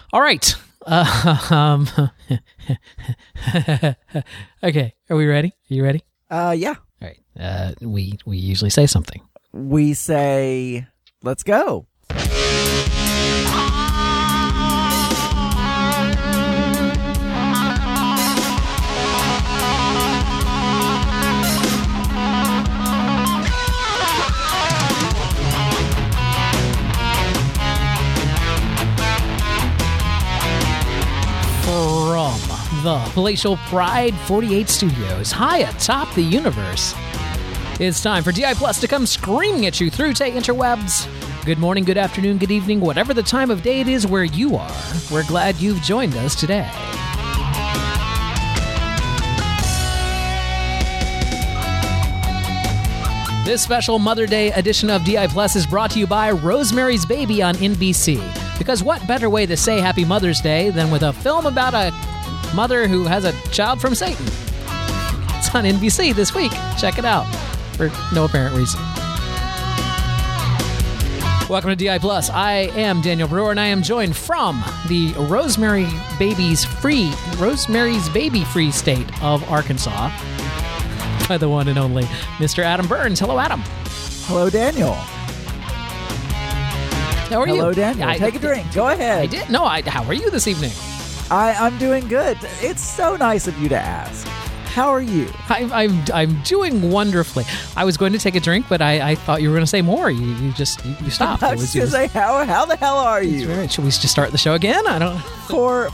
All right. Okay. Are we ready? Are you ready? Yeah. All right. We usually say something. We say, let's go. From the Palatial Pride 48 Studios, high atop the universe, it's time for DI Plus to come screaming at you through the interwebs. Good morning, good afternoon, good evening, whatever the time of day it is where you are. We're glad you've joined us today. This special Mother Day edition of DI Plus is brought to you by Rosemary's Baby on NBC. Because what better way to say Happy Mother's Day than with a film about a mother who has a child from Satan? It's on NBC this week. Check it out for no apparent reason. Welcome to DI Plus. I am Daniel Brewer, and I am joined from the Rosemary's Baby Free State of Arkansas by the one and only Mr. Adam Burns. Hello, Adam. Hello, Daniel. How are you? Hello, Daniel. Take a drink. Go ahead. I did. No, how are you this evening? I'm doing good. It's so nice of you to ask. How are you? I'm doing wonderfully. I was going to take a drink, but I thought you were going to say more. You stopped. I was going to say, how the hell are you? Should we just start the show again? I don't. For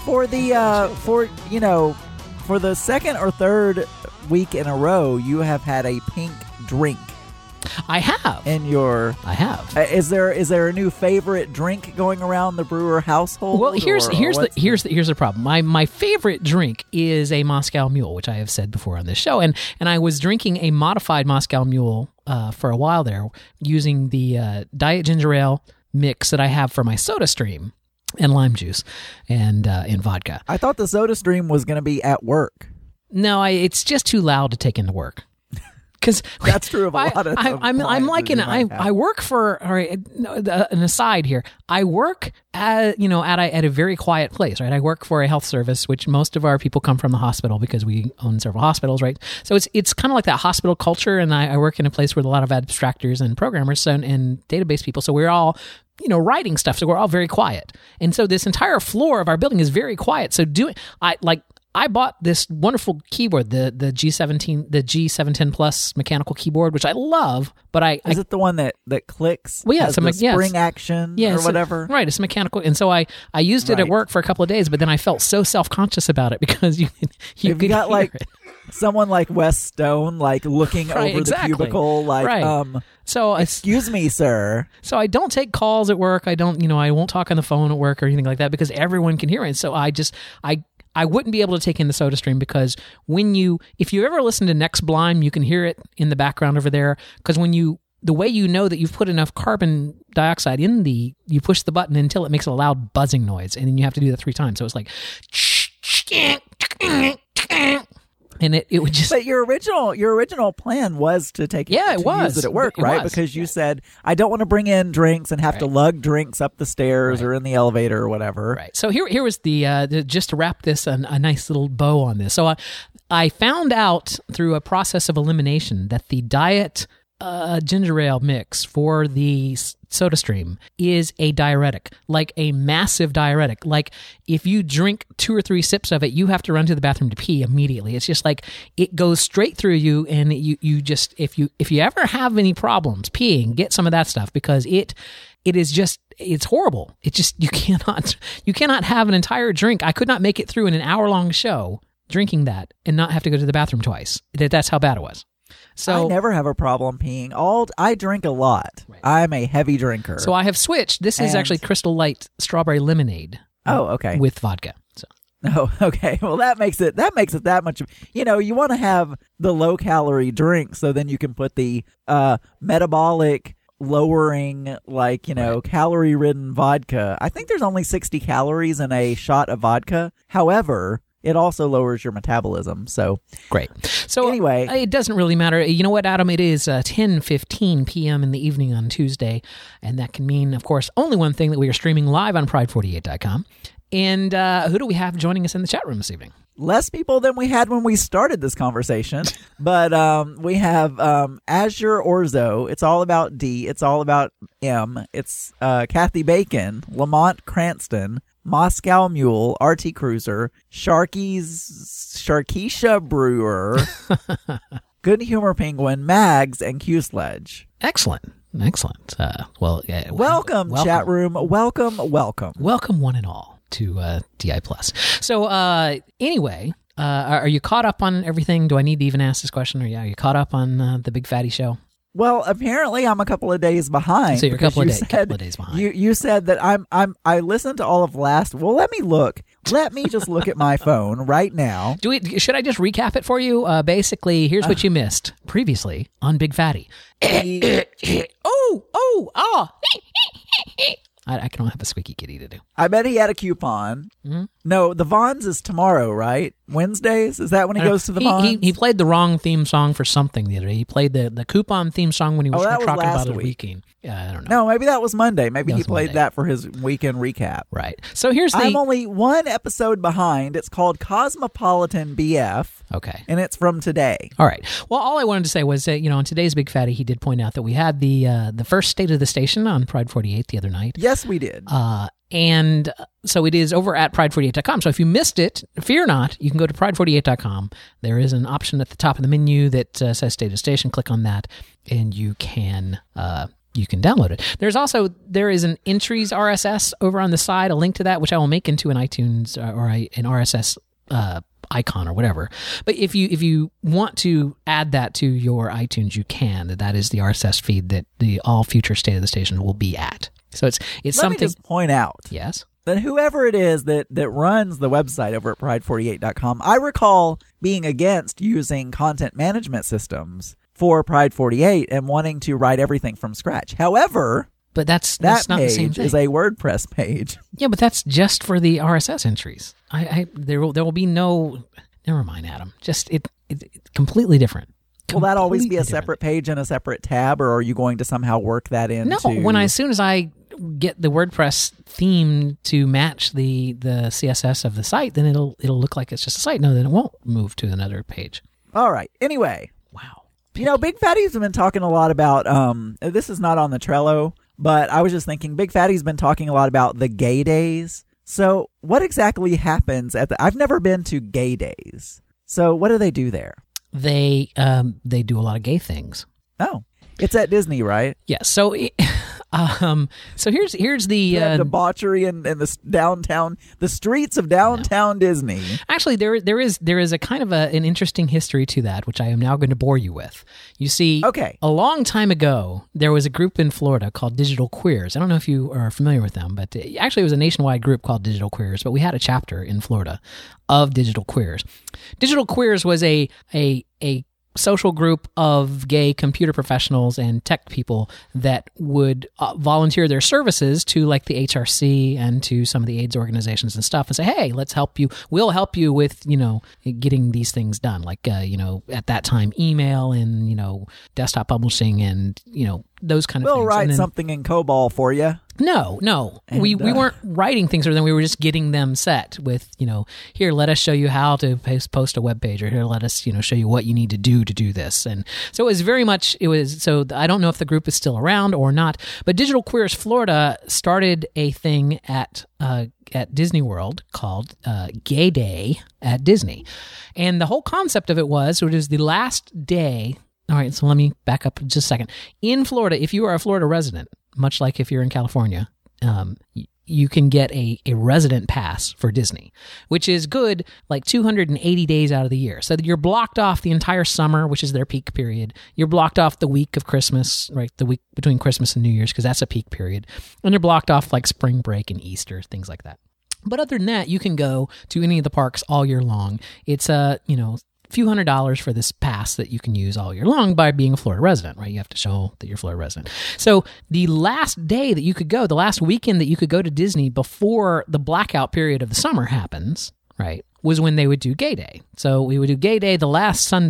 the second or third week in a row, you have had a pink drink. I have. I have. Is there a new favorite drink going around the Brewer household? Well, here's the problem. My favorite drink is a Moscow Mule, which I have said before on this show, and I was drinking a modified Moscow Mule for a while there, using the Diet Ginger Ale mix that I have for my Soda Stream and lime juice and vodka. I thought the Soda Stream was going to be at work. No, it's just too loud to take into work. Because that's true of a lot of I work for, all right, an aside here. I work at a very quiet place, right? I work for a health service, which most of our people come from the hospital because we own several hospitals, right? So it's kind of like that hospital culture, and I work in a place with a lot of abstractors and programmers and database people. So we're all writing stuff, so we're all very quiet. And so this entire floor of our building is very quiet. So I bought this wonderful keyboard, the G710 Plus mechanical keyboard, which I love, but is it the one that clicks? Well, yeah, has the spring action or whatever. Right, it's mechanical, and so I used it at work for a couple of days, but then I felt so self-conscious about it because you could got hear it. Someone like Wes Stone, looking over the cubicle, So excuse me, sir. So I don't take calls at work. I don't, I won't talk on the phone at work or anything like that because everyone can hear it. So I wouldn't be able to take in the Soda Stream because if you ever listen to Next Blime, you can hear it in the background over there. Because the way you know that you've put enough carbon dioxide in you push the button until it makes a loud buzzing noise, and then you have to do that 3 times. So it's like, and it would just. But your original plan was to take it. Yeah, it was. Use it at work, right? Because you said, I don't want to bring in drinks and have to lug drinks up the stairs or in the elevator or whatever. Right. So here was the just to wrap this a nice little bow on this. So I found out through a process of elimination that the Diet ginger ale mix for the Soda Stream is a diuretic, like a massive diuretic. Like if you drink 2 or 3 sips of it, you have to run to the bathroom to pee immediately. It's just like it goes straight through you, and you just if you ever have any problems peeing, get some of that stuff because it is just, it's horrible. It just you cannot have an entire drink. I could not make it through in an hour-long show drinking that and not have to go to the bathroom twice. That's how bad it was. So I never have a problem peeing. I drink a lot. Right. I'm a heavy drinker. So I have switched. This is actually Crystal Light strawberry lemonade. Oh, okay. With vodka. So. Oh, okay. Well, that makes it that much. You want to have the low calorie drink, so then you can put the metabolic lowering, calorie ridden vodka. I think there's only 60 calories in a shot of vodka. However, it also lowers your metabolism. So great. So anyway, it doesn't really matter. You know what, Adam? It is 10:15 p.m. in the evening on Tuesday, and that can mean, of course, only one thing: that we are streaming live on Pride48.com. And who do we have joining us in the chat room this evening? Less people than we had when we started this conversation, but we have Azure Orzo. It's all about D. It's all about M. It's Kathy Bacon, Lamont Cranston, Moscow Mule, RT Cruiser, Sharkeisha Brewer, Good Humor Penguin, Mags, and Q Sledge. Excellent. Welcome, chat room. Welcome. Welcome, one and all, to DI Plus. So, anyway, are you caught up on everything? Do I need to even ask this question? Or are you caught up on the Big Fatty Show? Well, apparently I'm a couple of days behind. So you're a couple of days behind. You said that I listened to all of last. Well, let me look. Let me just look at my phone right now. Should I just recap it for you? Basically, here's what you missed previously on Big Fatty. I don't have a squeaky kitty to do. I bet he had a coupon. Mm-hmm. No, the Vons is tomorrow, right? Wednesdays? Is that when he goes to the Vons? He played the wrong theme song for something the other day. He played the coupon theme song when he was talking about it weekend. Yeah, I don't know. No, maybe that was Monday. Maybe he played that for his weekend recap. Right. So I'm only one episode behind. It's called Cosmopolitan BF. Okay. And it's from today. All right. Well, all I wanted to say was that, on today's Big Fatty, he did point out that we had the first State of the Station on Pride 48 the other night. Yes, we did. And so it is over at pride48.com. So if you missed it, fear not, you can go to pride48.com. There is an option at the top of the menu that says State of the Station. Click on that, and you can download it. There is an entries RSS over on the side, a link to that, which I will make into an iTunes or an RSS icon or whatever. But if you want to add that to your iTunes, you can. That is the RSS feed that all future State of the Station will be at. So it's Let something. me just point out. Yes. That whoever it is that runs the website over at pride48.com, I recall being against using content management systems for Pride 48 and wanting to write everything from scratch. However, but that's that not the same page thing. is a WordPress page. Yeah, but that's just for the RSS entries. There will be no. Never mind, Adam. Just it's completely different. Will that always be a separate page and a separate tab, or are you going to somehow work that into? No. As soon as I get the WordPress theme to match the CSS of the site, then it'll look like it's just a site. No, then it won't move to another page. All right. Anyway. Wow. Big Fatty's been talking a lot about, this is not on the Trello, but I was just thinking Big Fatty's been talking a lot about the gay days. So what exactly happens I've never been to gay days. So what do they do there? They do a lot of gay things. Oh, it's at Disney, right? Yeah. So here's the debauchery and the downtown, the streets of downtown Disney. Actually, there is a kind of an interesting history to that, which I am now going to bore you with. You see, a long time ago, there was a group in Florida called Digital Queers. I don't know if you are familiar with them, but actually it was a nationwide group called Digital Queers, but we had a chapter in Florida of Digital Queers. Digital Queers was a social group of gay computer professionals and tech people that would volunteer their services to like the HRC and to some of the AIDS organizations and stuff and say, hey, let's help you. We'll help you with, getting these things done. Like, at that time, email and, desktop publishing and, those kind of things. We'll write something in COBOL for you. No. And, we weren't writing things for them. We were just getting them set with, here, let us show you how to post a web page, or here, let us, show you what you need to do this. And so it was very much, so I don't know if the group is still around or not, but Digital Queers Florida started a thing at Disney World called Gay Day at Disney. And the whole concept of it was the last day. All right, so let me back up just a second. In Florida, if you are a Florida resident, much like if you're in California, you can get a resident pass for Disney, which is good like 280 days out of the year. So you're blocked off the entire summer, which is their peak period. You're blocked off the week of Christmas, right? The week between Christmas and New Year's, because that's a peak period. And you're blocked off like spring break and Easter, things like that. But other than that, you can go to any of the parks all year long. It's few $100s for this pass that you can use all year long by being a Florida resident, right? You have to show that you're a Florida resident. So the last day that you could go, the last weekend that you could go to Disney before the blackout period of the summer happens, right, was when they would do Gay Day. So we would do Gay Day the last Sunday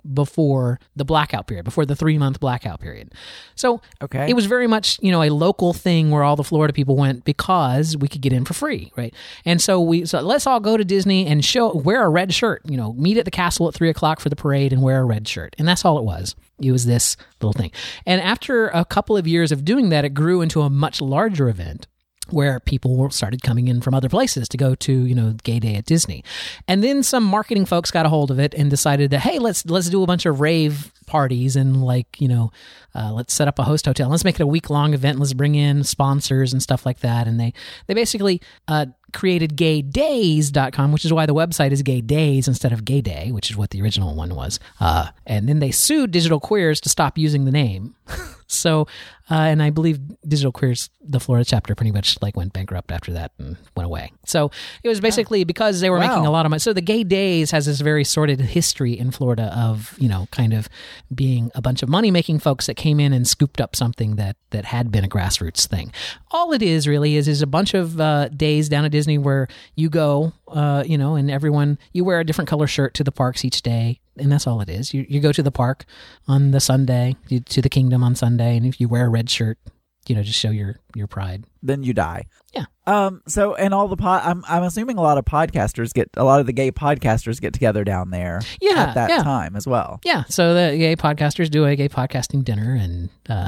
before the blackout period, before the 3-month blackout period. So Okay. it was very much, a local thing where all the Florida people went because we could get in for free, right? And so let's all go to Disney and wear a red shirt, meet at the castle at 3:00 for the parade and wear a red shirt. And that's all it was. It was this little thing. And after a couple of years of doing that, it grew into a much larger event where people started coming in from other places to go to, Gay Day at Disney. And then some marketing folks got a hold of it and decided that, hey, let's do a bunch of rave parties and let's set up a host hotel. Let's make it a week-long event. Let's bring in sponsors and stuff like that. And they basically created gaydays.com, which is why the website is Gay Days instead of Gay Day, which is what the original one was. And then they sued Digital Queers to stop using the name. So, and I believe Digital Queers, the Florida chapter, pretty much went bankrupt after that and went away. So it was basically because they were making a lot of money. So the Gay Days has this very sordid history in Florida of, kind of being a bunch of money-making folks that came in and scooped up something that had been a grassroots thing. All it is really is a bunch of days down at Disney where you go, and everyone, you wear a different color shirt to the parks each day. And that's all it is. You go to the park on the Sunday, to the Kingdom on Sunday, and if you wear a red shirt, just show your pride. Then you die. Yeah. So, and all the I'm assuming a lot of the gay podcasters get together down there. Yeah, at that time as well. Yeah. So the gay podcasters do a gay podcasting dinner, and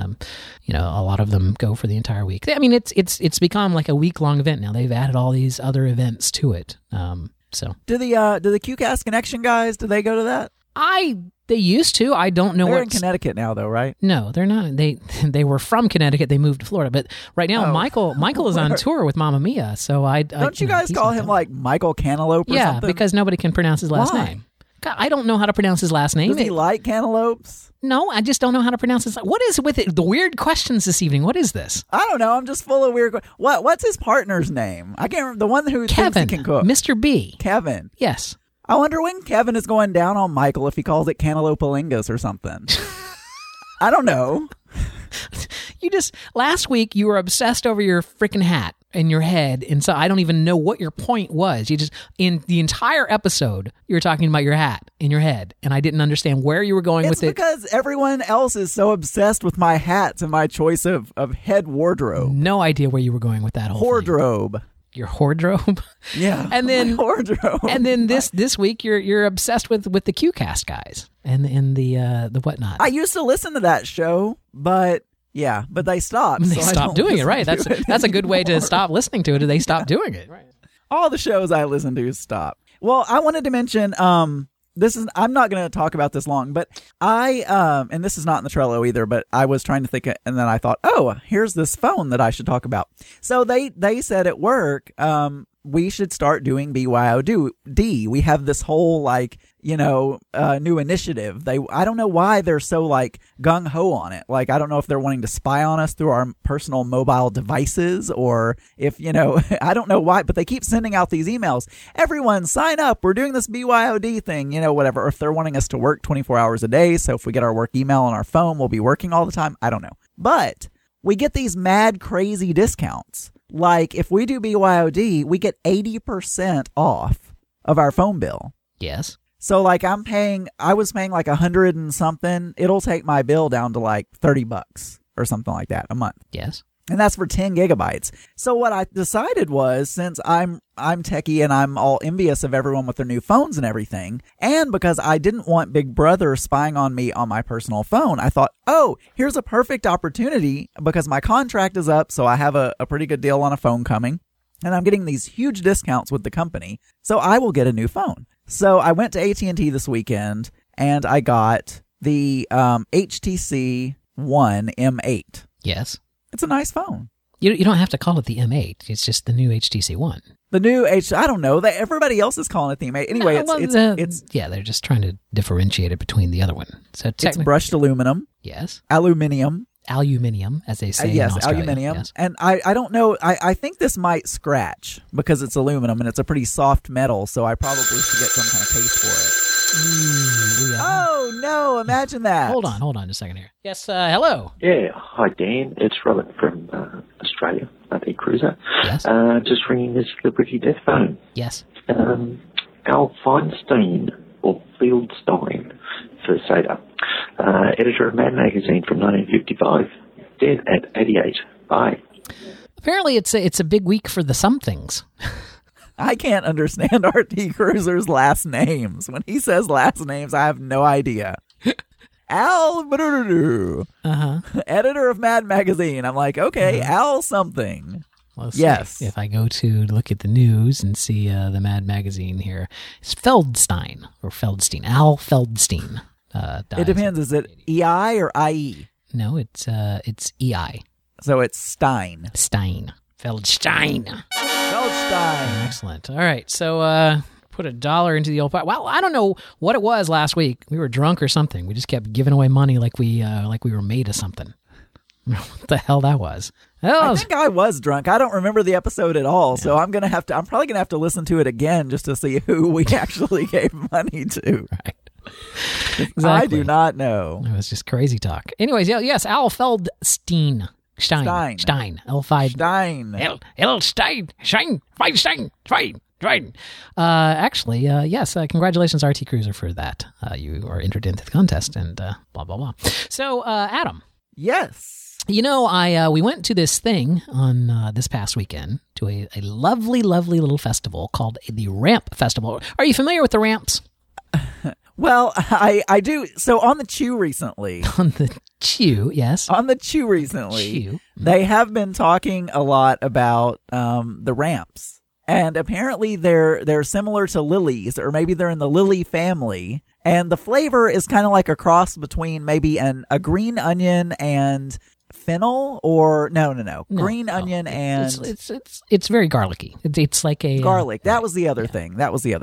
a lot of them go for the entire week. I mean, it's become like a week-long event now. They've added all these other events to it. So do the QCast Connection guys? Do they go to that? They used to. I don't know. They're in Connecticut now, though, right? No, they're not. They were from Connecticut. They moved to Florida, but right now Michael is on tour with Mamma Mia. So don't you guys call him like Michael Cantaloupe or something? Yeah, because nobody can pronounce his last name. God, I don't know how to pronounce his last name. Does he like cantaloupes? No, I just don't know how to pronounce his. What is with it? The weird questions this evening. What is this? I don't know. I'm just full of weird. What's his partner's name? I can't remember. The one who Kevin, thinks he can cook. Mr. B. Kevin. Yes. I wonder when Kevin is going down on Michael if he calls it Cantaloupe-alingus or something. I don't know. Last week you were obsessed over your freaking hat in your head, and so I don't even know what your point was. In the entire episode, you were talking about your hat in your head, and I didn't understand where you were going with it. It's because everyone else is so obsessed with my hats and my choice of head wardrobe. No idea where you were going with that whole wardrobe. Thing. Your wardrobe, yeah, and then wardrobe, and then this week you're obsessed with the QCast guys and the whatnot. I used to listen to that show, but they stopped. They stopped doing it, right? That's a good way to stop listening to it. They stopped doing it, right? All the shows I listen to stop. Well, I wanted to mention I'm not going to talk about this long, but and this is not in the Trello either, but I was trying to think, and then I thought, oh, here's this phone that I should talk about. So they said at work, we should start doing BYOD. We have this whole new initiative. I don't know why they're so gung ho on it. I don't know if they're wanting to spy on us through our personal mobile devices, or if, I don't know why, but they keep sending out these emails. Everyone sign up. We're doing this BYOD thing, whatever. Or if they're wanting us to work 24 hours a day. So if we get our work email on our phone, we'll be working all the time. I don't know. But we get these mad, crazy discounts. If we do BYOD, we get 80% off of our phone bill. Yes. So I was paying $100 and something. It'll take my bill down to $30 or something like that a month. Yes. And that's for 10 gigabytes. So what I decided was, since I'm techie and I'm all envious of everyone with their new phones and everything, and because I didn't want Big Brother spying on me on my personal phone, I thought, oh, here's a perfect opportunity because my contract is up, so I have a pretty good deal on a phone coming, and I'm getting these huge discounts with the company, so I will get a new phone. So I went to AT&T this weekend, and I got the HTC One M8. Yes. It's a nice phone. You don't have to call it the M8. It's just the new HTC One. The new I don't know. Everybody else is calling it the M8. Anyway, it's yeah, they're just trying to differentiate it between the other one. So it's brushed aluminum. Yes. Aluminium, as they say. Yes, in Australia. aluminium. Yes. And I don't know. I think this might scratch because it's aluminum and it's a pretty soft metal. So I probably should get some kind of case for it. Oh no! Imagine that. Hold on a second here. Yes, hello. Yeah, hi Dan. It's Robert from Australia, the Cruiser. Yes. Just ringing this Celebrity Death phone. Yes. Al Feinstein or Fieldstein for Seder. Editor of Mad Magazine from 1955, dead at 88. Bye. Apparently, it's a big week for the somethings. I can't understand R.T. Cruiser's last names. When he says last names, I have no idea. Al Bruduru, editor of Mad Magazine. I'm like, okay, Al something. Let's yes. see. If I go to look at the news and see the Mad Magazine here, it's Feldstein or Feldstein. Al Feldstein. Dies. It depends. Is it EI or IE? No, it's EI. So it's Stein. Stein. Feldstein. Feldstein. Excellent. All right. So put $1 into the old pot. Well, I don't know what it was last week. We were drunk or something. We just kept giving away money like we were made of something. What the hell that was? I think I was drunk. I don't remember the episode at all. So I'm probably gonna have to listen to it again just to see who we actually gave money to. Right. Exactly. I do not know. It was just crazy talk. Anyways, yes, Al Feldstein. Stein. L5. Stein. L Stein. Stein. Feinstein. Stein. Actually, yes, congratulations, RT Cruiser, for that. You are entered into the contest and blah, blah, blah. So, Adam. Yes. You know, we went to this thing on this past weekend to a lovely, lovely little festival called the Ramp Festival. Are you familiar with the Ramps? Well, I do. So on the Chew recently. On the Chew, yes. On the Chew recently, they have been talking a lot about the ramps. And apparently they're similar to lilies, or maybe they're in the lily family. And the flavor is kind of like a cross between maybe a green onion and fennel, or no. Green onion and it's very garlicky. It's like a garlic. That was the other thing.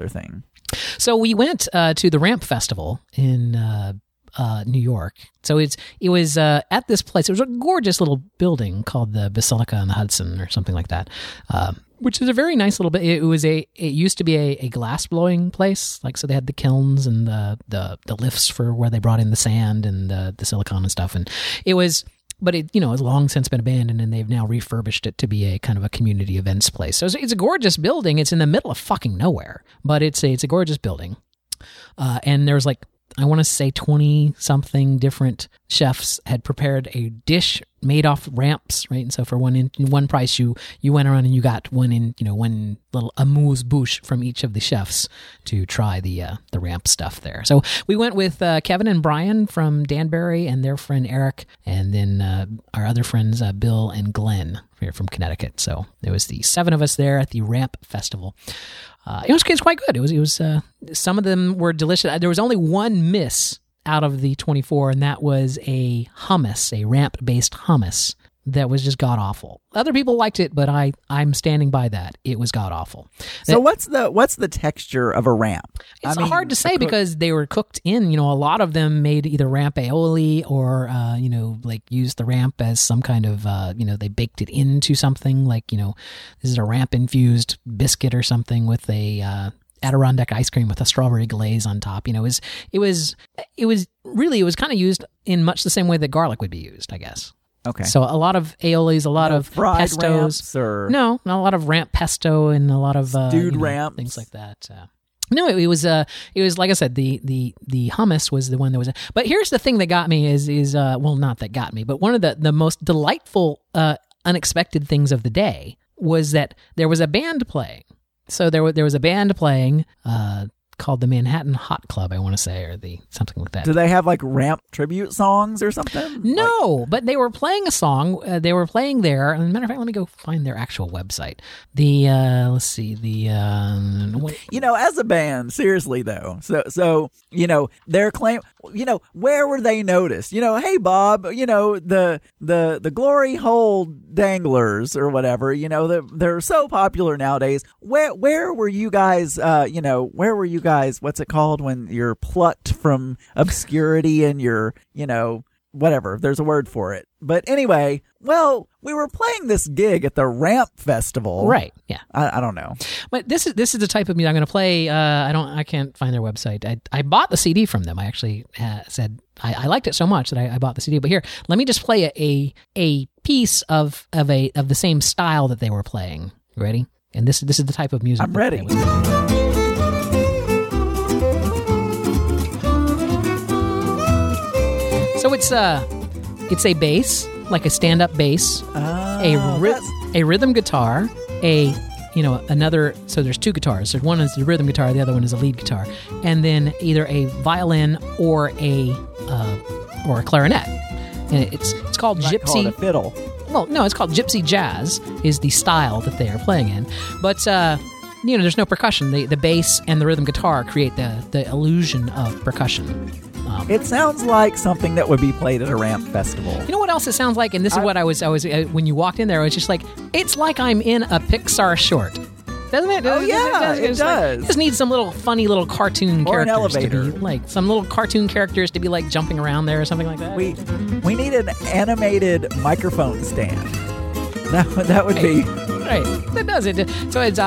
So we went to the Ramp Festival in New York. So it was at this place. It was a gorgeous little building called the Basilica on the Hudson or something like that, which is a very nice little bit. It used to be a glass blowing place. Like, so they had the kilns and the lifts for where they brought in the sand and the silicone and stuff. And it was. But it, has long since been abandoned, and they've now refurbished it to be a kind of a community events place. So it's a gorgeous building. It's in the middle of fucking nowhere, but it's a gorgeous building. And there's I want to say 20-something different chefs had prepared a dish made off ramps, right? And so for one price, you went around and you got one little amuse-bouche from each of the chefs to try the ramp stuff there. So we went with Kevin and Brian from Danbury and their friend Eric, and then our other friends Bill and Glenn here from Connecticut. So there was the 7 of us there at the Ramp Festival. It was quite good. It was some of them were delicious. There was only one miss out of the 24, and that was a ramp-based hummus that was just god-awful. Other people liked it, but I'm standing by that. It was god-awful. So what's the texture of a ramp? It's hard to say because they were cooked in, a lot of them made either ramp aioli or, used the ramp as some kind of, they baked it into something like, this is a ramp-infused biscuit or something with a Adirondack ice cream with a strawberry glaze on top. It was kind of used in much the same way that garlic would be used, I guess. Okay. So a lot of aiolis, a lot of fried pestos. Ramps or... No, a lot of ramp pesto and a lot of stewed ramps, things like that. No, it was like I said, the hummus was the one that was. But here's the thing that got me is not that got me, but one of the most delightful, unexpected things of the day was that there was a band playing. So there was a band playing called the Manhattan Hot Club, I want to say, or something like that. Do they have ramp tribute songs or something? No, but they were playing a song. They were playing there. As a matter of fact, let me go find their actual website. Let's see, as a band, seriously though. So their claim. Where were they noticed? Hey Bob, the Glory Hole Danglers or whatever. They're so popular nowadays. Where were you guys? Where were you guys? What's it called when you're plucked from obscurity and you're, whatever. There's a word for it. But anyway, we were playing this gig at the Ramp Festival. Right. Yeah. I don't know. But this is the type of music I'm going to play. I can't find their website. I bought the CD from them. I actually said I liked it so much that I bought the CD. But here, let me just play a piece of the same style that they were playing. You ready? And this is the type of music. I'm ready. So it's a bass, like a stand-up bass, a rhythm guitar, another. So there's two guitars. There's one is the rhythm guitar, the other one is a lead guitar, and then either a violin or a clarinet. And it's called gypsy. Call it a fiddle. Well, no, it's called gypsy jazz. Is the style that they are playing in, but there's no percussion. The bass and the rhythm guitar create the illusion of percussion. It sounds like something that would be played at a ramp festival. You know what else it sounds like? And this is what I was when you walked in there, I was just like, it's like I'm in a Pixar short. Doesn't it? Oh, yeah, it does. Like, just need some little funny little cartoon or characters. An elevator. To be, like some little cartoon characters to be like jumping around there or something like that. We need an animated microphone stand. That would be... Right, that does it. So it's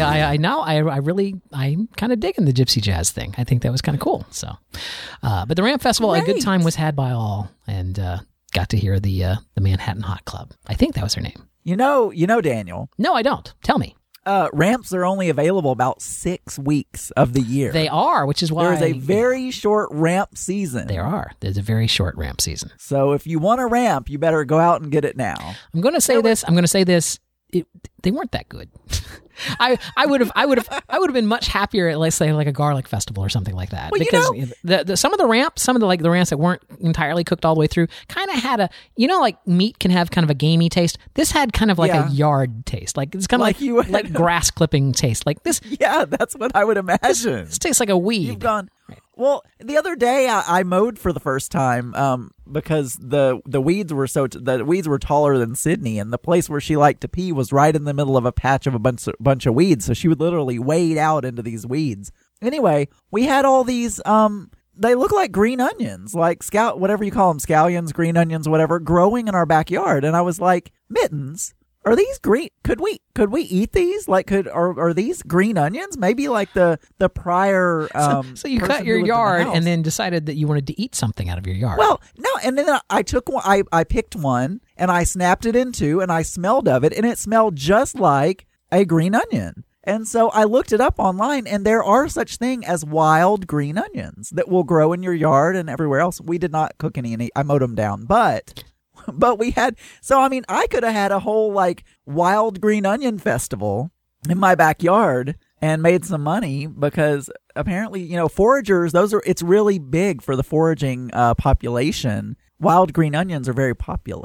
I'm kind of digging the gypsy jazz thing. I think that was kind of cool. So, but the Ramp Festival, Great. A good time was had by all, and got to hear the Manhattan Hot Club. I think that was her name. You know, Daniel. No, I don't. Tell me. Ramps are only available about 6 weeks of the year. They are, which is why there's a very short ramp season. There's a very short ramp season. So if you want a ramp, you better go out and get it now. I'm going to say this. They weren't that good. I would have been much happier at, let's say, like a garlic festival or something like that. Well, because some of the ramps that weren't entirely cooked all the way through kind of had like meat can have kind of a gamey taste. This had kind of like a yard taste. Like it's kind of like grass clipping taste. Like this. Yeah, that's what I would imagine. This tastes like a weed. You've gone. Well, the other day I mowed for the first time because the weeds were taller than Sydney, and the place where she liked to pee was right in the middle of a patch of a bunch of weeds. So she would literally wade out into these weeds. Anyway, we had all these they look like green onions, like whatever you call them, scallions, green onions, whatever, growing in our backyard, and I was like, Mittens, are these green? Could we eat these? Like, are these green onions? Maybe like the prior. So you cut your yard and then decided that you wanted to eat something out of your yard. Well, no, and then I took one. I picked one and I snapped it in two, and I smelled of it, and it smelled just like a green onion. And so I looked it up online, and there are such thing as wild green onions that will grow in your yard and everywhere else. We did not cook any. I mowed them down, but we had, so I mean, I could have had a whole like wild green onion festival in my backyard and made some money because apparently, foragers, it's really big for the foraging population. Wild green onions are very popular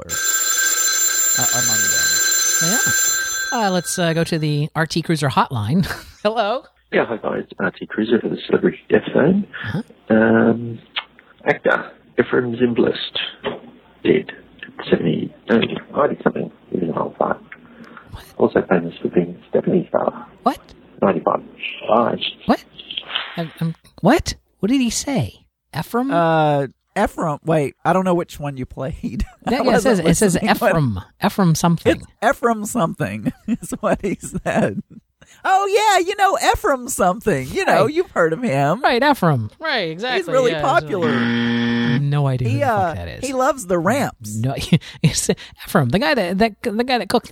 among them. Yeah. Let's go to the RT Cruiser hotline. Hello. Yeah, hi guys. RT Cruiser for the Celebrity Death Zone. Uh-huh. Actor Ephraim Zimbalist dead. 90 something, living a whole time. Also famous for being Stephanie's father. What? 95. What? What? What did he say? Ephraim? Ephraim. Wait, I don't know which one you played. It says Ephraim. Ephraim something. It's Ephraim something is what he said. Oh, yeah, Ephraim something. Right. You've heard of him. Right, Ephraim. Right, exactly. He's really popular. No idea who the fuck that is. He loves the ramps. No, it's Ephraim, the guy that cooked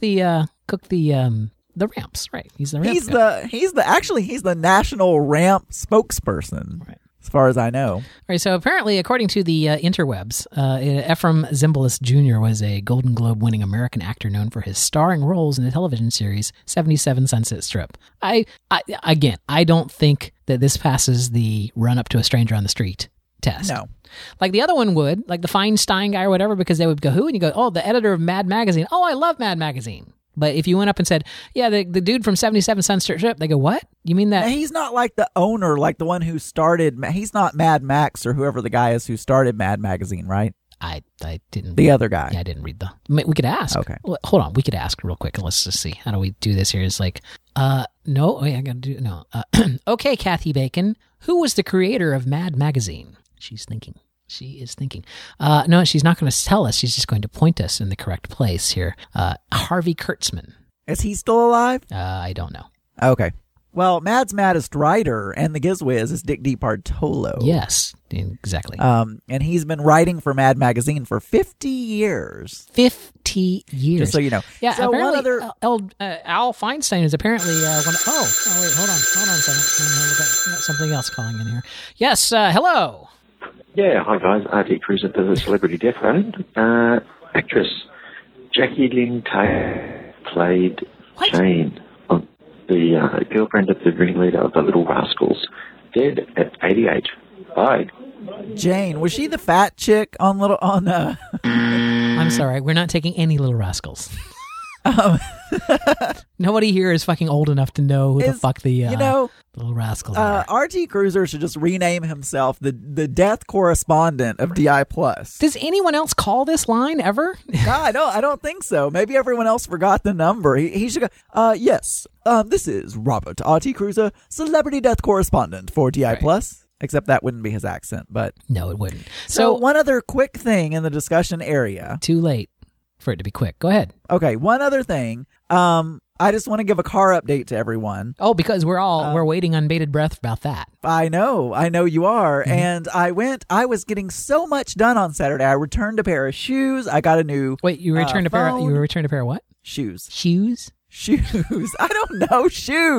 the ramps. Right, he's the ramp. He's the national ramp spokesperson. Right. As far as I know. All right, so apparently, according to the interwebs, Ephraim Zimbalist Jr. was a Golden Globe-winning American actor known for his starring roles in the television series 77 Sunset Strip. I don't think that this passes the run up to a stranger on the street test. No. Like the other one would, like the Feinstein guy or whatever, because they would go, who? And you go, oh, the editor of Mad Magazine. Oh, I love Mad Magazine. But if you went up and said, yeah, the dude from 77 Sunset Strip, they go, what? You mean that? And he's not like the owner, like the one who started. He's not Mad Max or whoever the guy is who started Mad Magazine, right? I didn't. The other guy. Yeah, I didn't read we could ask. Okay. Hold on. We could ask real quick. Let's just see. How do we do this here? It's like, no. I got to do, no. Okay, Kathy Bacon. Who was the creator of Mad Magazine? She's thinking. She is thinking. No, she's not going to tell us. She's just going to point us in the correct place here. Harvey Kurtzman. Is he still alive? I don't know. Okay. Well, Mad's maddest writer and the Gizwiz is Dick DePartolo. Yes, exactly. And he's been writing for Mad Magazine for 50 years. 50 years. Just so you know. Yeah, so apparently Al Feinstein is apparently wait, hold on a second. We got something else calling in here. Yes, hello. Yeah, hi guys. RT Cruiser for the Celebrity Death Round. Actress Jackie Lynn Taylor played What? Jane, the girlfriend of the ringleader of the Little Rascals, dead at 88. Bye. Jane, was she the fat chick on I'm sorry, we're not taking any Little Rascals. Nobody here is fucking old enough to know who the fuck the Little Rascals are. RT Cruiser should just rename himself the death correspondent of DI Plus. Does anyone else call this line ever? No, I don't think so. Maybe everyone else forgot the number. He should go, yes, this is Robert RT Cruiser, celebrity death correspondent for DI Plus. Except that wouldn't be his accent, but... No, it wouldn't. So one other quick thing in the discussion area. Too late for it to be quick. Go ahead. Okay, one other thing. I just want to give a car update to everyone. Oh, because we're waiting on bated breath about that. I know you are. Mm-hmm. And I was getting so much done on Saturday. I returned a pair of shoes. I got a new Wait, you returned a pair of what? Shoes. Shoes? Shoes. I don't know.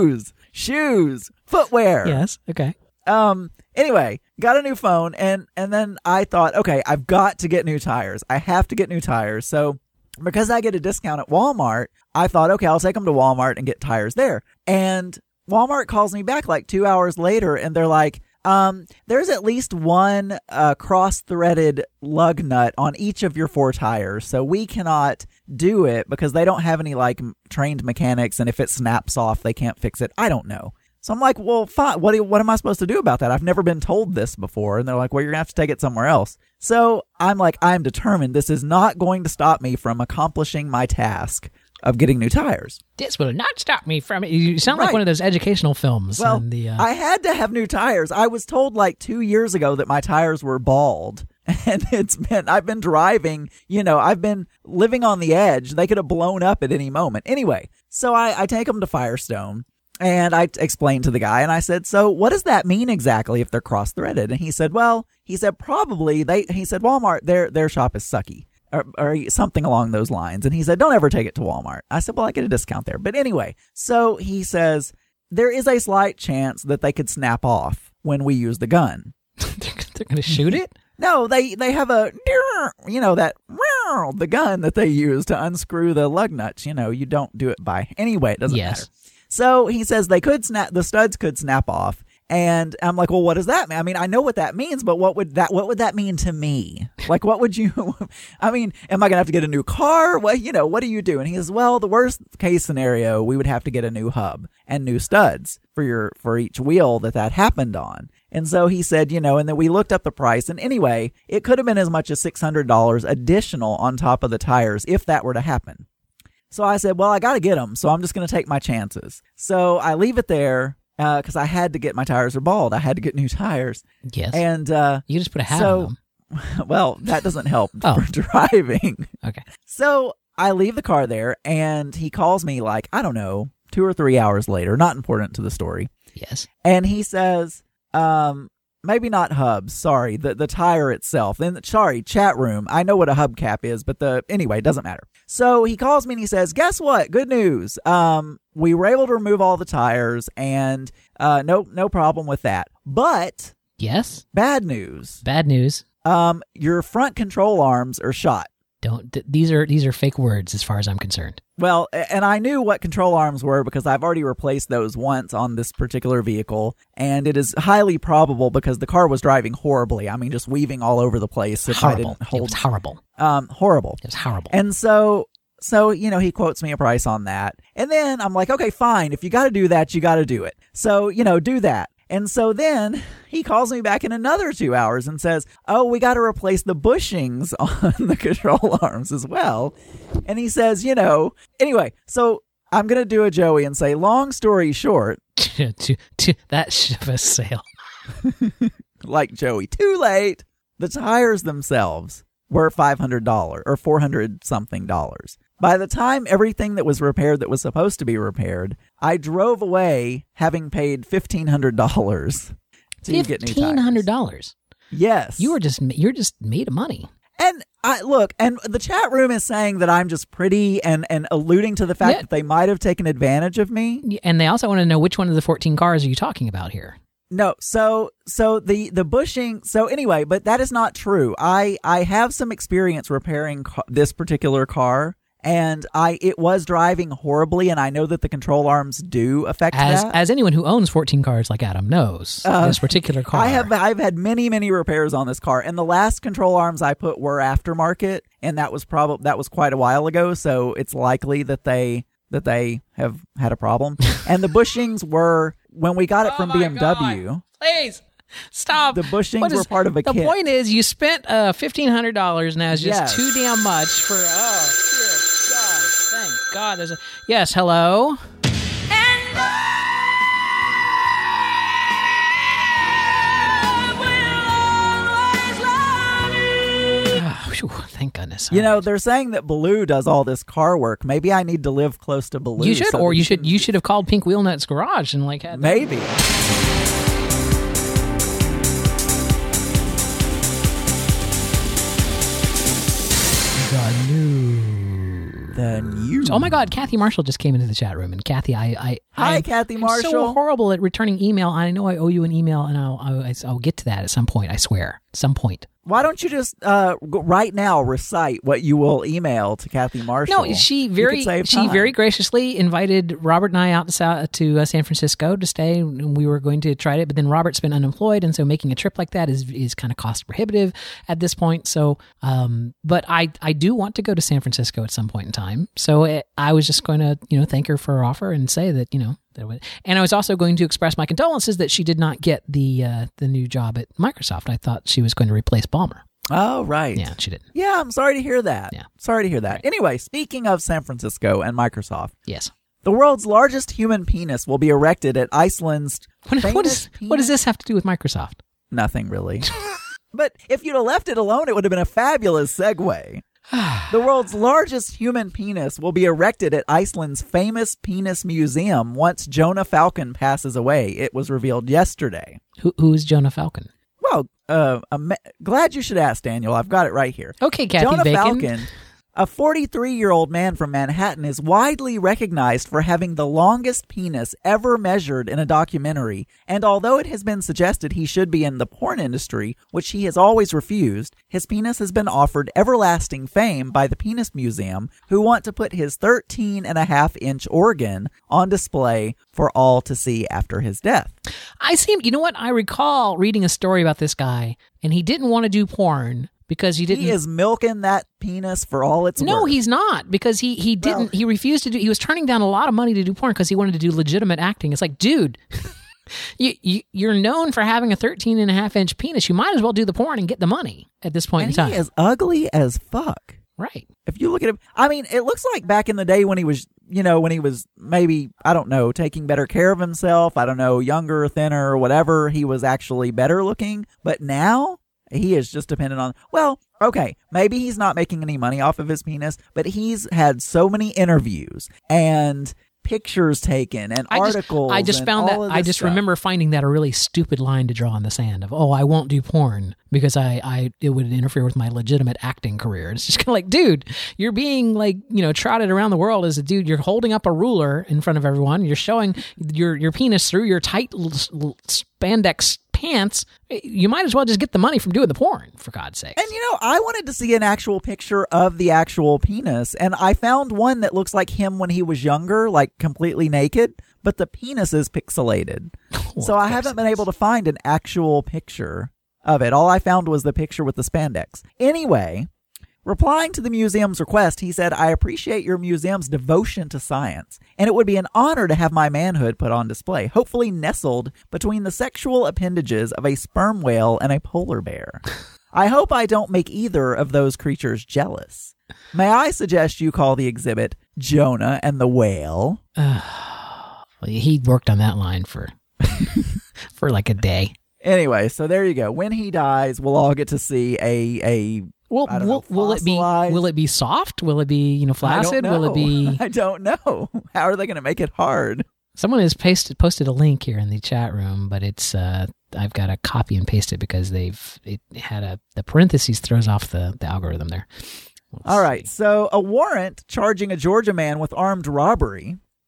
Shoes. Footwear. Yes. Okay. Anyway, got a new phone and then I thought, okay, I've got to get new tires. I have to get new tires. So because I get a discount at Walmart, I thought, okay, I'll take them to Walmart and get tires there. And Walmart calls me back like 2 hours later and they're like, there's at least one cross-threaded lug nut on each of your 4 tires. So we cannot do it because they don't have any like trained mechanics. And if it snaps off, they can't fix it. I don't know. So I'm like, well, fine. What am I supposed to do about that? I've never been told this before. And they're like, well, you're going to have to take it somewhere else. So I'm like, I'm determined. This is not going to stop me from accomplishing my task of getting new tires. This will not stop me from it. You sound like one of those educational films. Well, I had to have new tires. I was told like 2 years ago that my tires were bald. And I've been driving, I've been living on the edge. They could have blown up at any moment. Anyway, so I take them to Firestone. And I explained to the guy, and I said, so what does that mean exactly if they're cross-threaded? And he said, probably, Walmart, their shop is sucky, or something along those lines. And he said, don't ever take it to Walmart. I said, well, I get a discount there. But anyway, so he says, there is a slight chance that they could snap off when we use the gun. They're going to shoot it? No, they have a, the gun that they use to unscrew the lug nuts. You don't do it by, anyway, it doesn't matter. So he says the studs could snap off. And I'm like, well, what does that mean? I mean, I know what that means, but what would that mean to me? Like, what would you, I mean, am I going to have to get a new car? What do you do? And he says, well, the worst case scenario, we would have to get a new hub and new studs for each wheel that happened on. And so he said, and then we looked up the price. And anyway, it could have been as much as $600 additional on top of the tires if that were to happen. So I said, well, I got to get them, so I'm just going to take my chances. So I leave it there because I had to get my tires are bald. I had to get new tires. Yes. And you just put a hat on them. Well, that doesn't help for driving. Okay. So I leave the car there, and he calls me like, I don't know, 2 or 3 hours later. Not important to the story. Yes. And he says, maybe not hubs. Sorry, the tire itself. And sorry, chat room. I know what a hubcap is, but anyway, it doesn't matter. So he calls me and he says, guess what? Good news. We were able to remove all the tires and no problem with that. But yes, bad news. Bad news. Your front control arms are shot. These are fake words as far as I'm concerned. Well, and I knew what control arms were because I've already replaced those once on this particular vehicle, and it is highly probable because the car was driving horribly. I mean, just weaving all over the place. If horrible. I didn't hold, it was horrible. Horrible. It was horrible. And so he quotes me a price on that, and then I'm like, okay, fine. If you got to do that, you got to do it. So do that. And so then he calls me back in another 2 hours and says, oh, we got to replace the bushings on the control arms as well. And he says, anyway, so I'm going to do a Joey and say, long story short. That ship has sailed. Like Joey, too late. The tires themselves were $500 or $400 something. By the time everything that was repaired that was supposed to be repaired, I drove away having paid $1,500 to get new tires. $1,500. Yes. You're just made of money. And and the chat room is saying that I'm just pretty and alluding to the fact that they might have taken advantage of me. And they also want to know which one of the 14 cars are you talking about here? No, so the bushing. So anyway, but that is not true. I have some experience repairing this particular car, and it was driving horribly, and I know that the control arms do affect that. As anyone who owns 14 cars like Adam knows, this particular car. I've had many repairs on this car, and the last control arms I put were aftermarket, and that was quite a while ago. So it's likely that they have had a problem. And the bushings were, when we got it from BMW. God. Please stop. The bushings were part of a kit. The point is, you spent $1,500, now it's just too damn much for. Oh, dear God! Thank God. There's a yes. Hello. Whew, thank goodness. You know, they're saying that Baloo does all this car work. Maybe I need to live close to Baloo. You should, or you should have called Pink Wheelnut's Garage and like had maybe. The news. Oh my God, Kathy Marshall just came into the chat room, and Kathy, Hi, Kathy I'm Marshall. so horrible at returning email. I know I owe you an email, and I'll get to that at some point. I swear, some point. Why don't you just right now recite what you will email to Kathy Marshall? No, she very graciously invited Robert and I out to San Francisco to stay, and we were going to try it. But then Robert's been unemployed, and so making a trip like that is kind of cost prohibitive at this point. So, but I do want to go to San Francisco at some point in time. So I was just going to thank her for her offer and say that and I was also going to express my condolences that she did not get the new job at Microsoft. I thought she was going to replace Ballmer. Oh, right. Yeah, she didn't. Yeah, I'm sorry to hear that. Yeah. Sorry to hear that. Anyway, speaking of San Francisco and Microsoft. Yes. The world's largest human penis will be erected at Iceland's What does this have to do with Microsoft? Nothing, really. But if you'd have left it alone, it would have been a fabulous segue. The world's largest human penis will be erected at Iceland's famous penis museum once Jonah Falcon passes away. It was revealed yesterday. Who's Jonah Falcon? Well, glad you should ask, Daniel. I've got it right here. Okay, Kathy Jonah Bacon. Falcon, a 43-year-old man from Manhattan, is widely recognized for having the longest penis ever measured in a documentary, and although it has been suggested he should be in the porn industry, which he has always refused, his penis has been offered everlasting fame by the Penis Museum, who want to put his 13.5-inch organ on display for all to see after his death. I recall reading a story about this guy, and he didn't want to do porn because he didn't. He is milking that penis for all it's worth. No, he's not, because he didn't. Well, he refused to do. He was turning down a lot of money to do porn because he wanted to do legitimate acting. It's like, dude, you're known for having a 13.5-inch penis. You might as well do the porn and get the money at this point in time. He is ugly as fuck. Right. If you look at him, I mean, it looks like back in the day when he was, maybe, I don't know, taking better care of himself. I don't know, younger, thinner, whatever. He was actually better looking. But now he is just dependent on, well, okay, maybe he's not making any money off of his penis, but he's had so many interviews and pictures taken and articles. I just found that. I just remember finding that a really stupid line to draw in the sand of, I won't do porn because it would interfere with my legitimate acting career. It's just kind of like, dude, you're being trotted around the world as a dude. You're holding up a ruler in front of everyone. You're showing your penis through your tight spandex pants. You might as well just get the money from doing the porn, for God's sake. And I wanted to see an actual picture of the actual penis, and I found one that looks like him when he was younger, like completely naked, but the penis is pixelated. So I haven't been able to find an actual picture of it. All I found was the picture with the spandex. Anyway, replying to the museum's request, he said, "I appreciate your museum's devotion to science, and it would be an honor to have my manhood put on display, hopefully nestled between the sexual appendages of a sperm whale and a polar bear. I hope I don't make either of those creatures jealous. May I suggest you call the exhibit Jonah and the Whale?" He worked on that line for like a day. Anyway, so there you go. When he dies, we'll all get to see a will it be soft? Will it be flaccid? Will it be? I don't know. How are they going to make it hard? Someone has posted a link here in the chat room, but it's I've got to copy and paste it because the parentheses throws off the algorithm there. All right. So a warrant charging a Georgia man with armed robbery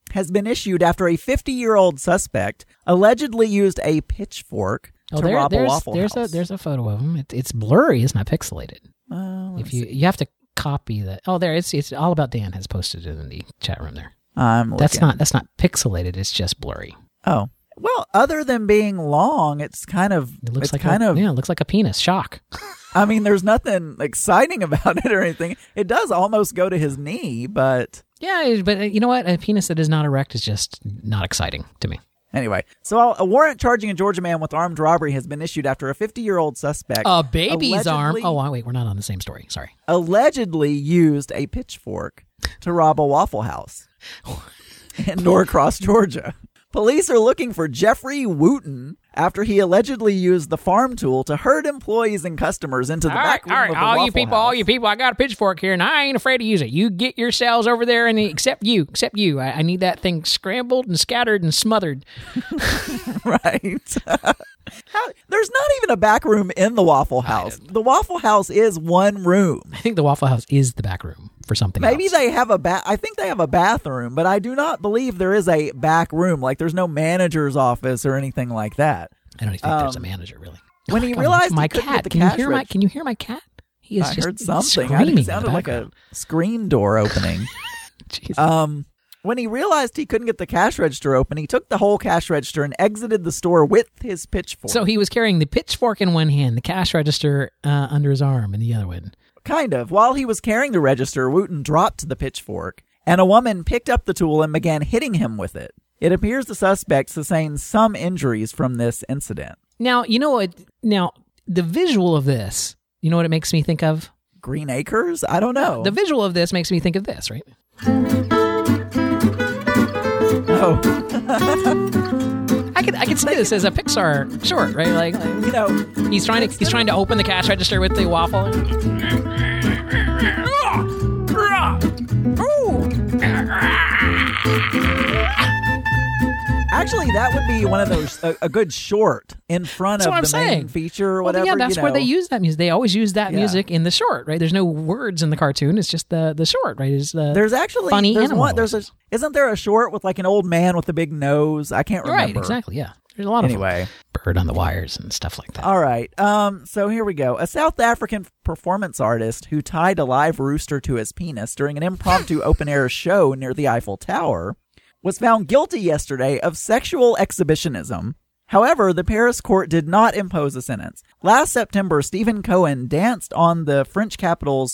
has been issued after a 50-year-old suspect allegedly used a pitchfork to rob a Waffle House. There's a photo of him. It's blurry. It's not pixelated. If you have to copy that. Oh, there. It's All About Dan has posted it in the chat room there. That's not pixelated. It's just blurry. Oh. Well, other than being long, it looks like a penis. Shock. I mean, there's nothing exciting about it or anything. It does almost go to his knee, but... Yeah, but you know what? A penis that is not erect is just not exciting to me. Anyway, so a warrant charging a Georgia man with armed robbery has been issued after a 50-year-old suspect... A baby's arm? Oh, wait, we're not on the same story. Sorry. Allegedly used a pitchfork to rob a Waffle House in Norcross, Georgia. Police are looking for Jeffrey Wooten after he allegedly used the farm tool to herd employees and customers into the back room of the Waffle House. All you people, I got a pitchfork here, and I ain't afraid to use it. You get yourselves over there, and except you. I need that thing scrambled and scattered and smothered. Right. There's not even a back room in the Waffle House. The Waffle House is one room. I think the Waffle House is the back room for something Maybe else. they have I think they have a bathroom, but I do not believe there is a back room. Like there's no manager's office or anything like that. I don't even think there's a manager, really. When he realized my he couldn't cat, get the cash can you hear my cat? He is I just heard something. screaming. It sounded like a screen door opening. When he realized he couldn't get the cash register open, he took the whole cash register and exited the store with his pitchfork. So he was carrying the pitchfork in one hand, the cash register under his arm in the other one. Kind of. While he was carrying the register, Wooten dropped the pitchfork, and a woman picked up the tool and began hitting him with it. It appears the suspect sustained some injuries from this incident. Now, you know what? Now, the visual of this, you know what it makes me think of? Green Acres? I don't know. The visual of this makes me think of this, right? Oh. I could see this as a Pixar short, right? Like you know, he's trying to open the cash register with the waffle. actually, that would be one of those a good short in front of the main feature or whatever. Well, yeah, that's where they use that music. They always use that music in the short, right? There's no words in the cartoon. It's just the short, right? It's there's actually funny isn't there a short with like an old man with a big nose? I can't remember. Right, exactly. Yeah, there's a lot of them. Bird on the wires and stuff like that. All right. So here we go. A South African performance artist who tied a live rooster to his penis during an impromptu open-air show near the Eiffel Tower was found guilty yesterday of sexual exhibition. However, the Paris court did not impose a sentence. Last September, Stephen Cohen danced on the French capital's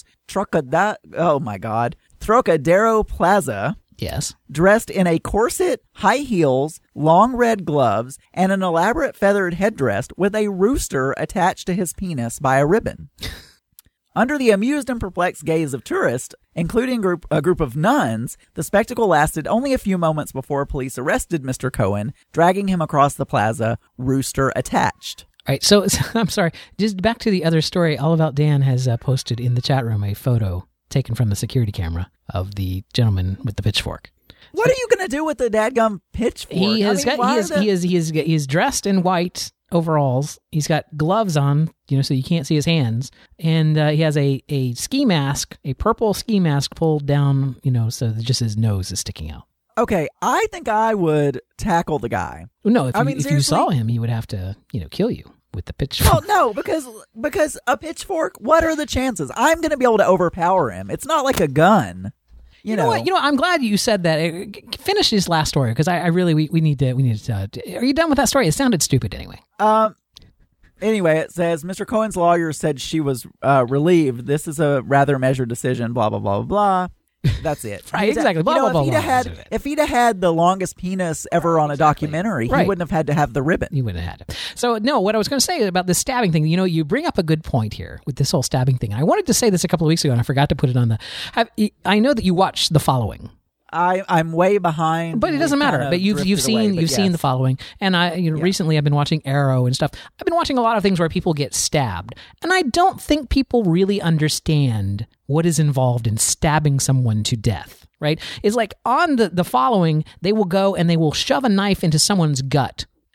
Trocadero Plaza. Yes. Dressed in a corset, high heels, long red gloves, and an elaborate feathered headdress with a rooster attached to his penis by a ribbon. Under the amused and perplexed gaze of tourists, including a group of nuns, the spectacle lasted only a few moments before police arrested Mr. Cohen, dragging him across the plaza, rooster attached. All right, so I'm sorry. Just back to the other story. All About Dan has posted in the chat room a photo taken from the security camera of the gentleman with the pitchfork. What are you going to do with the dadgum pitchfork? He is dressed in white overalls. He's got gloves on, so you can't see his hands. And he has a ski mask, a purple ski mask pulled down, so that just his nose is sticking out. Okay, I think I would tackle the guy. No, if you saw him, he would have to, kill you with the pitchfork. Oh, no, because a pitchfork, what are the chances? I'm going to be able to overpower him. It's not like a gun. You know what? I'm glad you said that. Finish this last story because I really we need to. Are you done with that story? It sounded stupid anyway. Anyway, it says Mr. Cohen's lawyer said she was relieved. This is a rather measured decision. Blah blah blah blah blah. That's it. Right, exactly. Blah, blah, blah, if he'd have had the longest penis ever on a documentary, he wouldn't have had to have the ribbon. He wouldn't have had it. So, no, what I was going to say about the stabbing thing, you bring up a good point here with this whole stabbing thing. I wanted to say this a couple of weeks ago, and I forgot to put it on I know that you watched The Following. I'm way behind, but it doesn't matter. But you've seen The Following, and recently I've been watching Arrow and stuff. I've been watching a lot of things where people get stabbed, and I don't think people really understand what is involved in stabbing someone to death. Right? It's like on the Following, they will go and they will shove a knife into someone's gut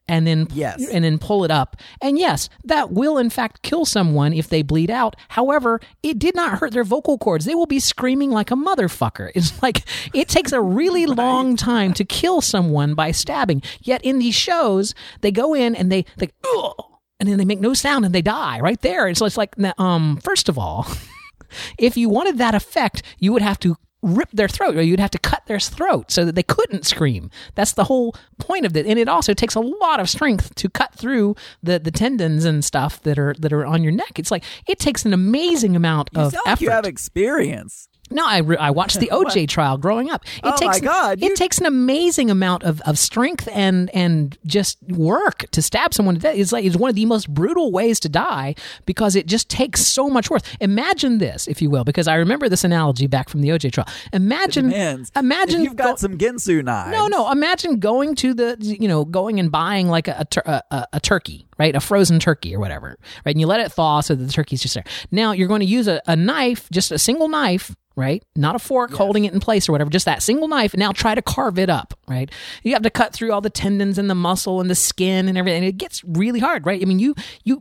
and then Yes. and then pull it up. And yes, that will in fact kill someone if they bleed out. However, it did not hurt their vocal cords. They will be screaming like a motherfucker. It's like it takes a really long time to kill someone by stabbing. Yet in these shows, they go in and they ugh, and then they make no sound and they die right there. So it's like, first of all, if you wanted that effect, you would have to rip their throat, or you'd have to cut their throat so that they couldn't scream. That's the whole point of it. And it also takes a lot of strength to cut through the tendons and stuff that are on your neck. It's like it takes an amazing amount of sound effort. like you have experience. No, I watched the OJ trial growing up. My God, it takes an amazing amount of strength and just work to stab someone to death. It's one of the most brutal ways to die because it just takes so much work. Imagine this, if you will, because I remember this analogy back from the OJ trial. Imagine if you've got some Ginsu knives. No. Imagine going to going and buying like a turkey, right? A frozen turkey or whatever, right? And you let it thaw so that the turkey's just there. Now you're going to use a knife, just a single knife, right? Not a fork holding it in place or whatever, just that single knife, and now try to carve it up, right? You have to cut through all the tendons and the muscle and the skin and everything. It gets really hard, right? I mean,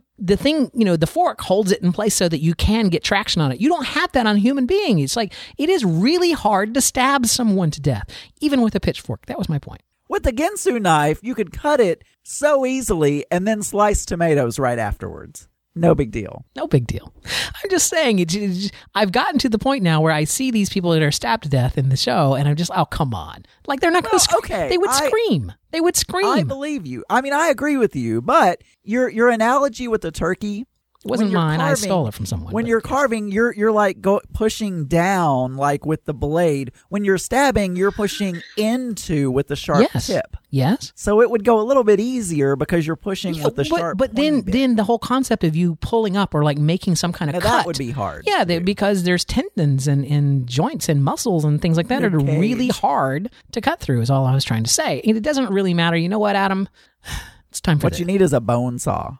the fork holds it in place so that you can get traction on it. You don't have that on a human being. It's like, it is really hard to stab someone to death, even with a pitchfork. That was my point. With the Ginsu knife, you could cut it so easily and then slice tomatoes right afterwards. No big deal. No big deal. I'm just saying, I've gotten to the point now where I see these people that are stabbed to death in the show, and I'm just, oh, come on. Like, they're not going to scream. Okay, They would scream. They would scream. I believe you. I mean, I agree with you, but your analogy with the turkey... It wasn't mine. I stole it from someone. When you're carving, you're like pushing down, like with the blade. When you're stabbing, you're pushing into with the sharp tip. Yes. So it would go a little bit easier because you're pushing with the sharp. But then the whole concept of you pulling up or like making some kind of cut, that would be hard. Yeah, because there's tendons and joints and muscles and things like that that are really hard to cut through. Is all I was trying to say. And it doesn't really matter. You know what, Adam? It's time for what you need is a bone saw.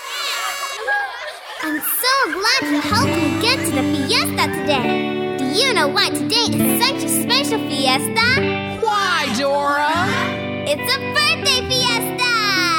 I'm so glad to help you get to the fiesta today. Do you know why today is such a special fiesta? Why, Dora? It's a birthday fiesta!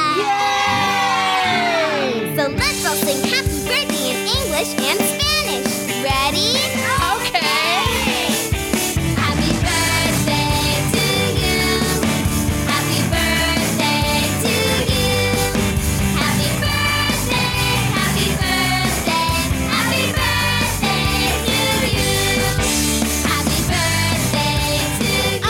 Yay! So let's all sing happy birthday in English and Spanish. Ready? Okay! Happy birthday to you. Happy birthday to you. Happy birthday, happy birthday, happy birthday to you. Happy birthday to you.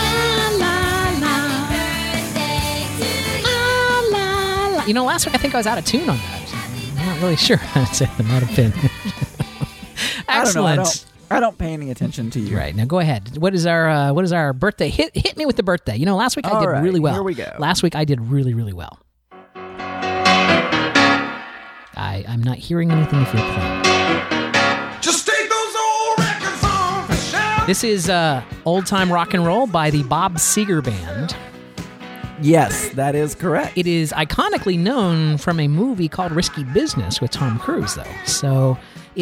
You know, last week I think I was out of tune on that. I'm not really sure. It might have been. Excellent. I don't pay any attention to you. Right, now go ahead. What is our birthday? Hit me with the birthday. You know, last week I did really well. Here we go. Last week I did really, really well. I'm not hearing anything if you're playing. Just take those old records on. This is Old Time Rock and Roll by the Bob Seger Band. Yes, that is correct. It is iconically known from a movie called Risky Business with Tom Cruise, though. So,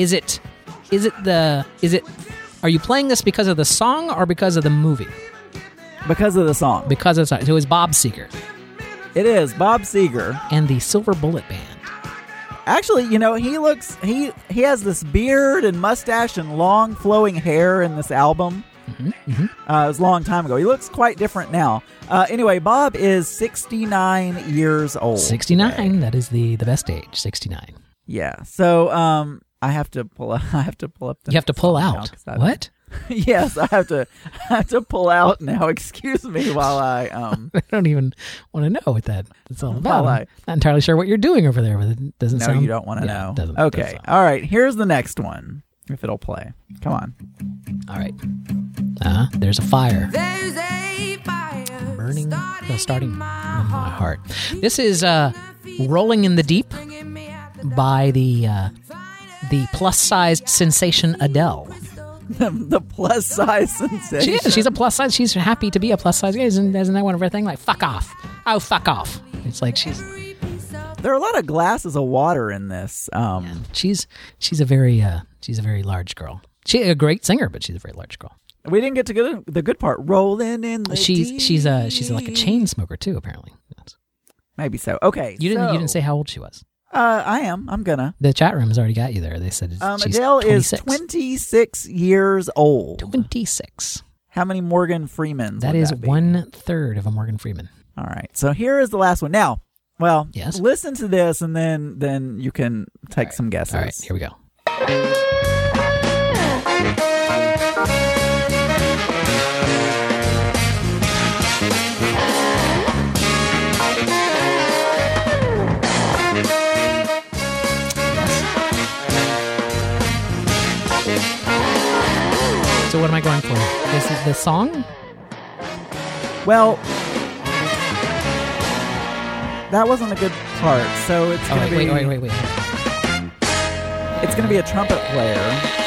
are you playing this because of the song or because of the movie? Because of the song. Because of the song. So it was Bob Seger. It is Bob Seger And the Silver Bullet Band. Actually, you know, he has this beard and mustache and long flowing hair in this album. It was a long time ago. He looks quite different now. Anyway, Bob is 69 years old. 69. Today. That is the best age. 69. Yeah. So I have to pull up. The You have to pull out. What? Yes, I have to pull out now. Excuse me while I I don't even want to know what that's all about. While I'm not entirely sure what you're doing over there, but it doesn't No, sound. you don't want to know. Doesn't, okay. All right. Here's the next one. If it'll play. Come on. All right. There's a fire. There's a fire Starting in my heart. This is Rolling in the Deep by the plus-sized sensation Adele. The plus-size sensation. She's a plus-size. She's happy to be a plus-size. Isn't that one of her thing? Like, fuck off. Oh, fuck off. It's like she's... There are a lot of glasses of water in this. She's a very large girl. She's a great singer, but she's a very large girl. We didn't get to the good part. Rolling in the deep. She's like a chain smoker too, apparently. Maybe so. Okay. You didn't say how old she was. I am. I'm gonna. The chat room has already got you there. They said she's Adele 26. is 26 years old. 26. How many Morgan Freemans? That would is that be? 1/3 of a Morgan Freeman. All right. So here is the last one. Now, well, Yes. listen to this, and then you can take some guesses. All right, here we go. So what am I going for? Is it the song? Well, that wasn't a good part. So it's gonna be. Wait. It's gonna be a trumpet player.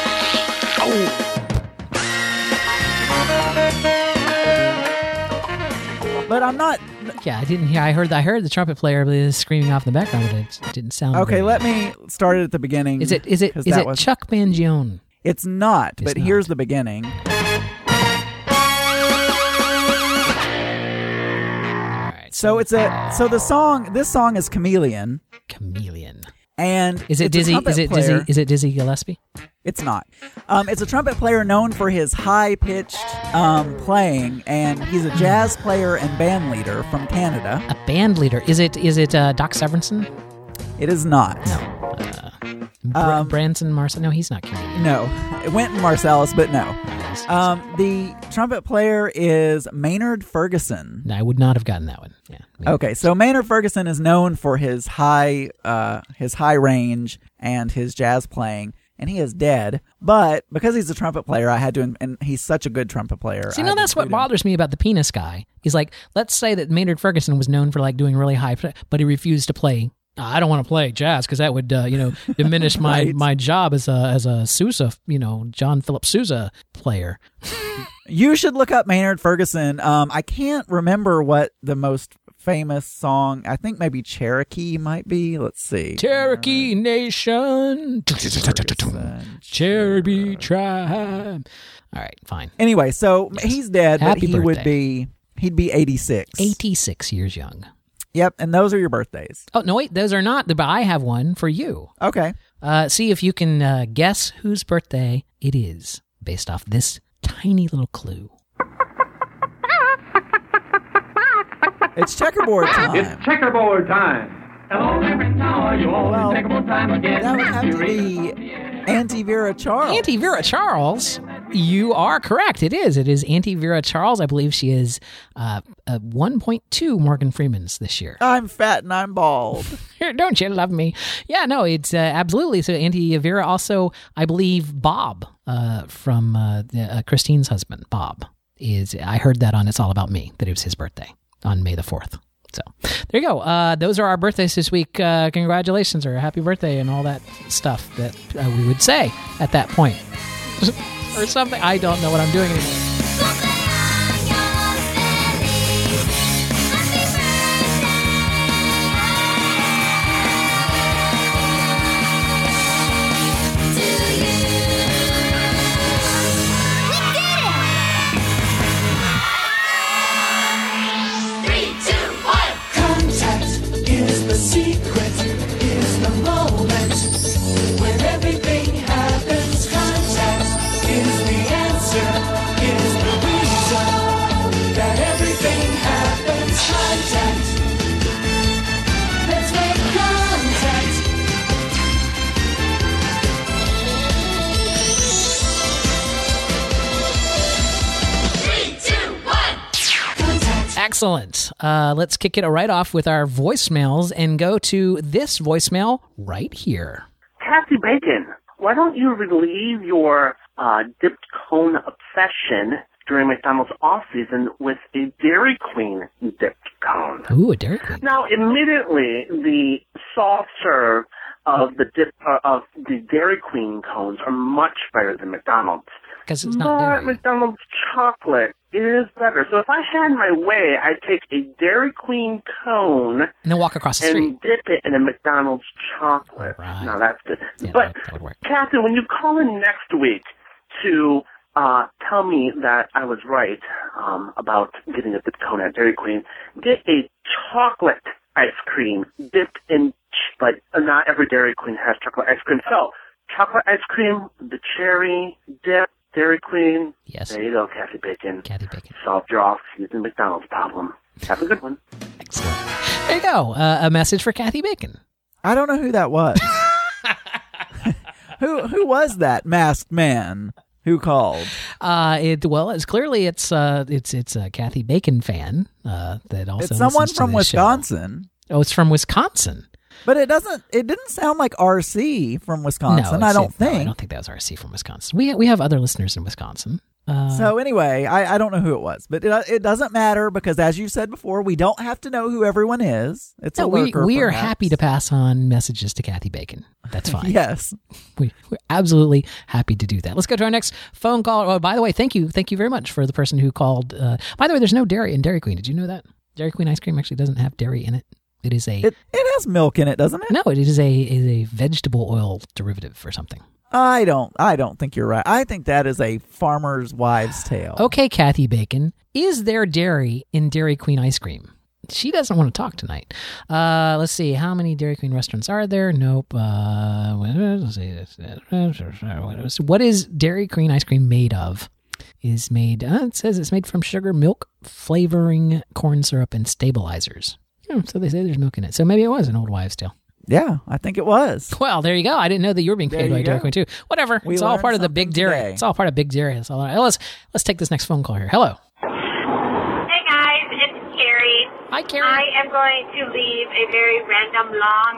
But I'm not. Yeah, I didn't hear. I heard the trumpet player screaming off in the background, but it didn't sound. Okay, very let good. me start it at the beginning. Is it 'cause that was- Chuck Mangione? It's not. It's But not. here's the beginning. All right. So it's this song is Chameleon, Chameleon. and Is it it's a Dizzy? trumpet Is it player. Dizzy? Is it Dizzy Gillespie? It's not. It's a trumpet player known for his high-pitched playing, and he's a jazz player and band leader from Canada. A band leader. Is it Doc Severinsen? It is not. Branson Marcel? No, he's not Canadian. No. Wynton Marsalis, but no. Yes. The trumpet player is Maynard Ferguson. No, I would not have gotten that one. Yeah. Okay, so Maynard Ferguson is known for his high range and his jazz playing, and he is dead. But because he's a trumpet player, I had to, and he's such a good trumpet player. See, that's what bothers me about the penis guy. He's like, let's say that Maynard Ferguson was known for like doing really high, but he refused to play. I don't want to play jazz because that would, diminish my, Right. my job as a Sousa, John Philip Sousa player. You should look up Maynard Ferguson. I can't remember what the most famous song. I think maybe Cherokee might be. Let's see. Cherokee Nation, Ferguson, Cherokee tribe. All right, fine. Anyway, so he's dead, Happy but birthday. he'd be 86. 86 years young. Yep, and those are your birthdays. Oh, no, wait, those are not. But I have one for you. Okay. See if you can guess whose birthday it is based off this tiny little clue. It's checkerboard time. It's checkerboard time. Hello, every now you always Well, checkerboard time again. that would have to be Auntie Vera Charles. Auntie Vera Charles, you are correct. It is. It is Auntie Vera Charles. I believe she is 1.2 Morgan Freemans this year. I'm fat and I'm bald. Don't you love me? Yeah, no, it's absolutely. So Auntie Vera also, I believe, Bob from Christine's husband, Bob, is. I heard that on It's All About Me, that it was his birthday on May the 4th. So there you go. Those are our birthdays this week. Congratulations or happy birthday and all that stuff that we would say at that point. Or something. I don't know what I'm doing anymore. Contact is the secret, is the moment when everything happens. Contact is the answer, is the reason that everything happens. Contact, let's make contact. Contact. Excellent. Let's kick it right off with our voicemails and go to this voicemail right here. Kathy Bacon, why don't you relieve your dipped cone obsession during McDonald's off-season with a Dairy Queen dipped cone? Ooh, a Dairy Queen. Now, admittedly, the soft serve of the Dairy Queen cones are much better than McDonald's. Because it's But not dairy. McDonald's chocolate is better. So if I had my way, I'd take a Dairy Queen cone And then walk across the street. and dip it in a McDonald's chocolate. Right. Now that's good. Yeah, But that would work. Kathy, when you call in next week to tell me that I was right about getting a dip cone at Dairy Queen, get a chocolate ice cream dipped in, but not every Dairy Queen has chocolate ice cream. So, chocolate ice cream, the cherry dip, Dairy Queen. Yes. There you go, Kathy Bacon. Kathy Bacon. Solved your off-season McDonald's problem. Have a good one. Excellent. There you go. A message for Kathy Bacon. I don't know who that was. Who was that masked man who called? It's clearly it's a Kathy Bacon fan that also. It's someone listens to from this show. Wisconsin. Oh, it's from Wisconsin. But it didn't sound like RC from Wisconsin. No, I don't no, think. I don't think that was RC from Wisconsin. We have other listeners in Wisconsin. So anyway, I don't know who it was, but it doesn't matter because, as you said before, we don't have to know who everyone is. It's a lurker. We are perhaps. happy to pass on messages to Kathy Bacon. That's fine. Yes, we're absolutely happy to do that. Let's go to our next phone call. Oh, by the way, thank you very much for the person who called. By the way, there's no dairy in Dairy Queen. Did you know that Dairy Queen ice cream actually doesn't have dairy in it? It is it has milk in it, doesn't it? No, it is a vegetable oil derivative or something. I don't think you're right. I think that is a farmer's wives' tale. Okay, Kathy Bacon, is there dairy in Dairy Queen ice cream? She doesn't want to talk tonight. Let's see. How many Dairy Queen restaurants are there? Nope. Let's see. What is Dairy Queen ice cream made of? Is made. It says it's made from sugar, milk, flavoring, corn syrup, and stabilizers. So they say there's milk in it. So maybe it was an old wives' tale. Yeah, I think it was. Well, there you go. I didn't know that you were being paid by Dairy Queen too. Whatever. We it's all learned part of the something big dairy. today. It's all part of big dairy. That's all. Let's take this next phone call here. Hello. Hey guys, it's Carrie. Hi, Carrie. I am going to leave a very random, long,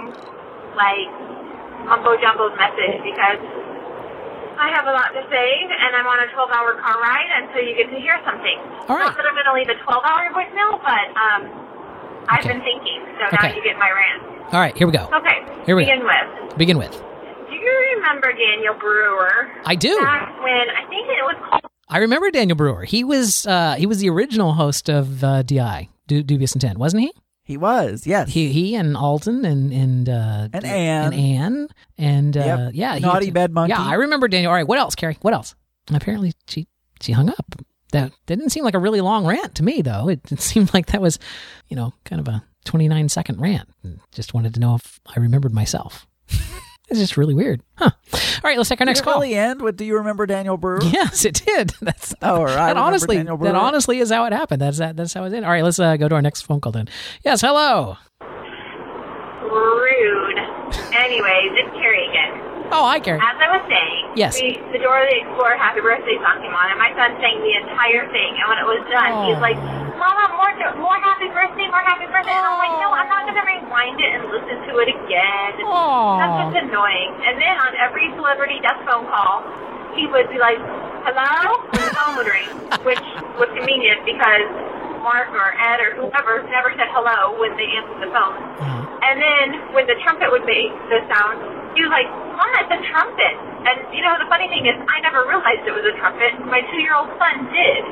mumbo jumbo message because I have a lot to say and I'm on a 12-hour car ride, and so you get to hear something. All right. Not that I'm going to leave a 12-hour voicemail, but I've been thinking, so now you get my rant. All right, here we go. Okay. Here we Begin with. Do you remember Daniel Brewer? I do. Back when I think it was called. I remember Daniel Brewer. He was the original host of DI, Dubious Intent, wasn't he? He was, yes. He and Alton and Ann and Yep. yeah, Naughty Bed Monkey. Yeah, I remember Daniel. All right, what else, Carrie? What else? Apparently, she hung up. That didn't seem like a really long rant to me, though. It seemed like that was, kind of a 29-second rant. Just wanted to know if I remembered myself. It's just really weird, huh? All right, let's take our next Did it call. really end with "Do you remember Daniel Brewer"? Yes, it did. That honestly is how it happened. That's how it did. All right, let's go to our next phone call then. Yes, hello. Rude. Anyways, it's Carrie again. Oh, hi, Carrie. As I was saying, yes. The Dora the Explorer Happy Birthday song came on, and my son sang the entire thing. And when it was done, he's like, "Mama, more Happy Birthday, more Happy Birthday." And I'm like, "No, I'm not going to rewind it and listen to it again." That's just annoying. And then on every celebrity death phone call, he would be like, "Hello?" when the phone would ring, which was convenient because Mark or Ed or whoever never said hello when they answered the phone. And then when the trumpet would make the sound, he was like, "Mama, it's a trumpet." And, the funny thing is, I never realized it was a trumpet. My 2-year-old son did.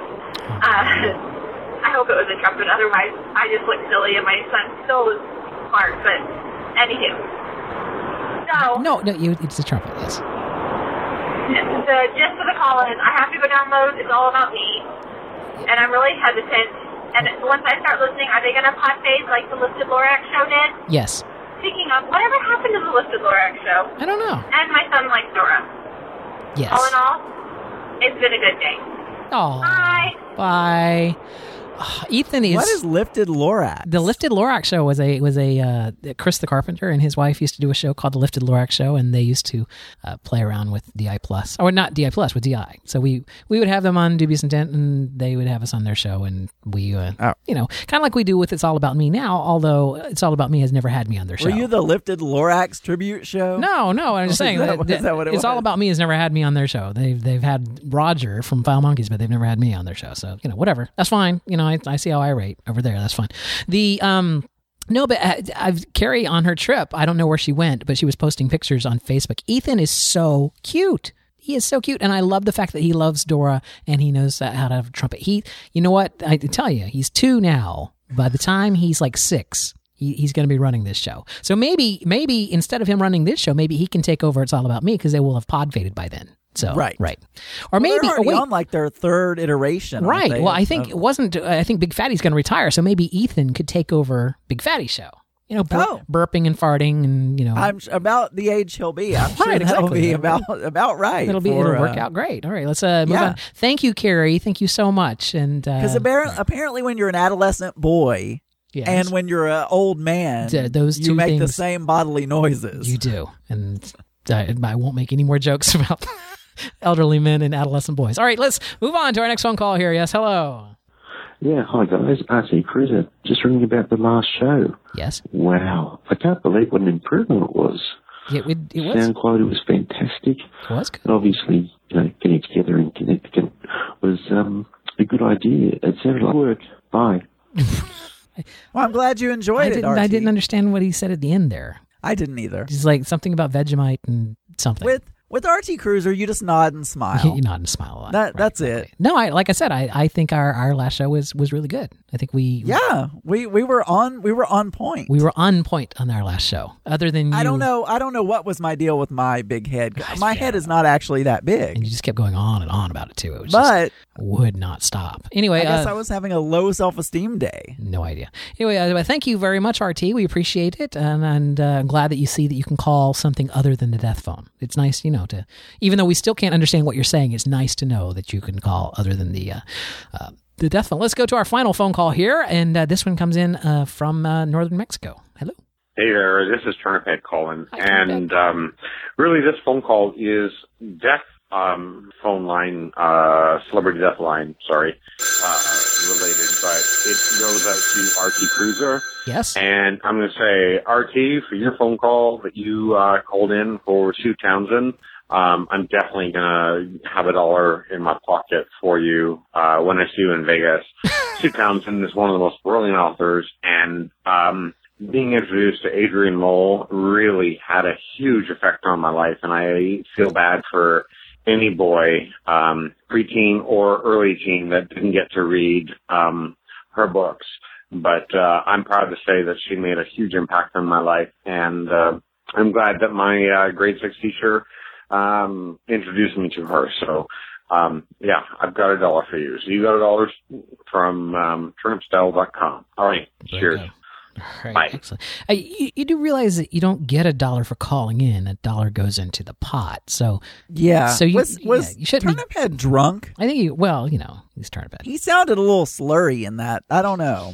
I hope it was a trumpet. Otherwise, I just look silly, and my son still is smart. But, anywho. So. No, it's the trumpet, yes. The gist of the call is, I have to go download It's All About Me. And I'm really hesitant. And once I start listening, are they going to pod fade like the Lifted Lorax show did? Yes. Speaking of, whatever happened to the Lifted Lorax show? I don't know. And my son likes Dora. Yes. All in all, it's been a good day. Oh. Bye. Bye. Ethan is. What is Lifted Lorax? The Lifted Lorax show was a Chris the Carpenter and his wife used to do a show called the Lifted Lorax Show, and they used to play around with DI Plus, or not DI Plus, with DI. So we would have them on Dubious Intent, and they would have us on their show, and we kind of like we do with It's All About Me now. Although It's All About Me has never had me on their show. Were you the Lifted Lorax tribute show? No. I'm just saying is that what it It's was? All About Me has never had me on their show. They've had Roger from Foul Monkeys, but they've never had me on their show. So whatever, that's fine. I see how I rate over there. That's fine. No, but Carrie on her trip, I don't know where she went, but she was posting pictures on Facebook. Ethan is so cute. He is so cute, and I love the fact that he loves Dora and he knows how to trumpet. You know what? I tell you, he's 2 now. By the time he's like 6, he's going to be running this show. So maybe instead of him running this show, maybe he can take over It's All About Me because they will have pod faded by then. So right, or maybe they're already on like their 3rd iteration, right? Well, I think it wasn't. I think Big Fatty's going to retire, so maybe Ethan could take over Big Fatty's show. burping and farting, and I'm about the age he'll be. I'm sure that'll be about right. It'll work out great. All right, let's move on. Thank you, Carrie. Thank you so much. And because apparently, when you're an adolescent boy. Yes. And when you're an old man, you make the same bodily noises. You do. And I won't make any more jokes about elderly men and adolescent boys. All right, let's move on to our next phone call here. Yes, hello. Yeah, hi guys. RT Cruiser. Just ringing about the last show. Yes. Wow. I can't believe what an improvement it was. It was. Sound quality was fantastic. It was good. And obviously, getting together in Connecticut was a good idea. It sounded like work. Bye. Well, I'm glad you enjoyed it, RT. I didn't understand what he said at the end there. I didn't either. It's like something about Vegemite and something. With RT Cruiser, you just nod and smile. You nod and smile a lot. That's it. No, like I said, I think our last show was really good. I think we were on point. We were on point on our last show. Other than you, I don't know what was my deal with my big head. My head is not actually that big. And you just kept going on and on about it too. It was just would not stop. Anyway, I guess I was having a low self-esteem day. No idea. Anyway, thank you very much, RT. We appreciate it, and I'm glad that you see that you can call something other than the death phone. It's nice, to even though we still can't understand what you're saying, it's nice to know that you can call other than the death phone. Let's go to our final phone call here, and this one comes in from northern Mexico. Hello. Hey there, this is Turnip Head calling, and really this phone call is death phone line, celebrity death line, related, but it goes out to RT Cruiser. Yes. And I'm going to say, RT, for your phone call that you called in for Sue Townsend, I'm definitely going to have $1 in my pocket for you when I see you in Vegas. Sue Townsend is one of the most brilliant authors, and being introduced to Adrian Mole really had a huge effect on my life, and I feel bad for any boy, preteen or early teen, that didn't get to read her books. But I'm proud to say that she made a huge impact on my life, and I'm glad that my grade 6 teacher introduced me to her. So, I've got $1 for you. So you got $1 from turnipstyle.com. All right, cheers. Right, bye. Excellent. You do realize that you don't get $1 for calling in. $1 goes into the pot. So yeah. So you should Turnip Head drunk? I think he's Turnip Head. He sounded a little slurry in that. I don't know.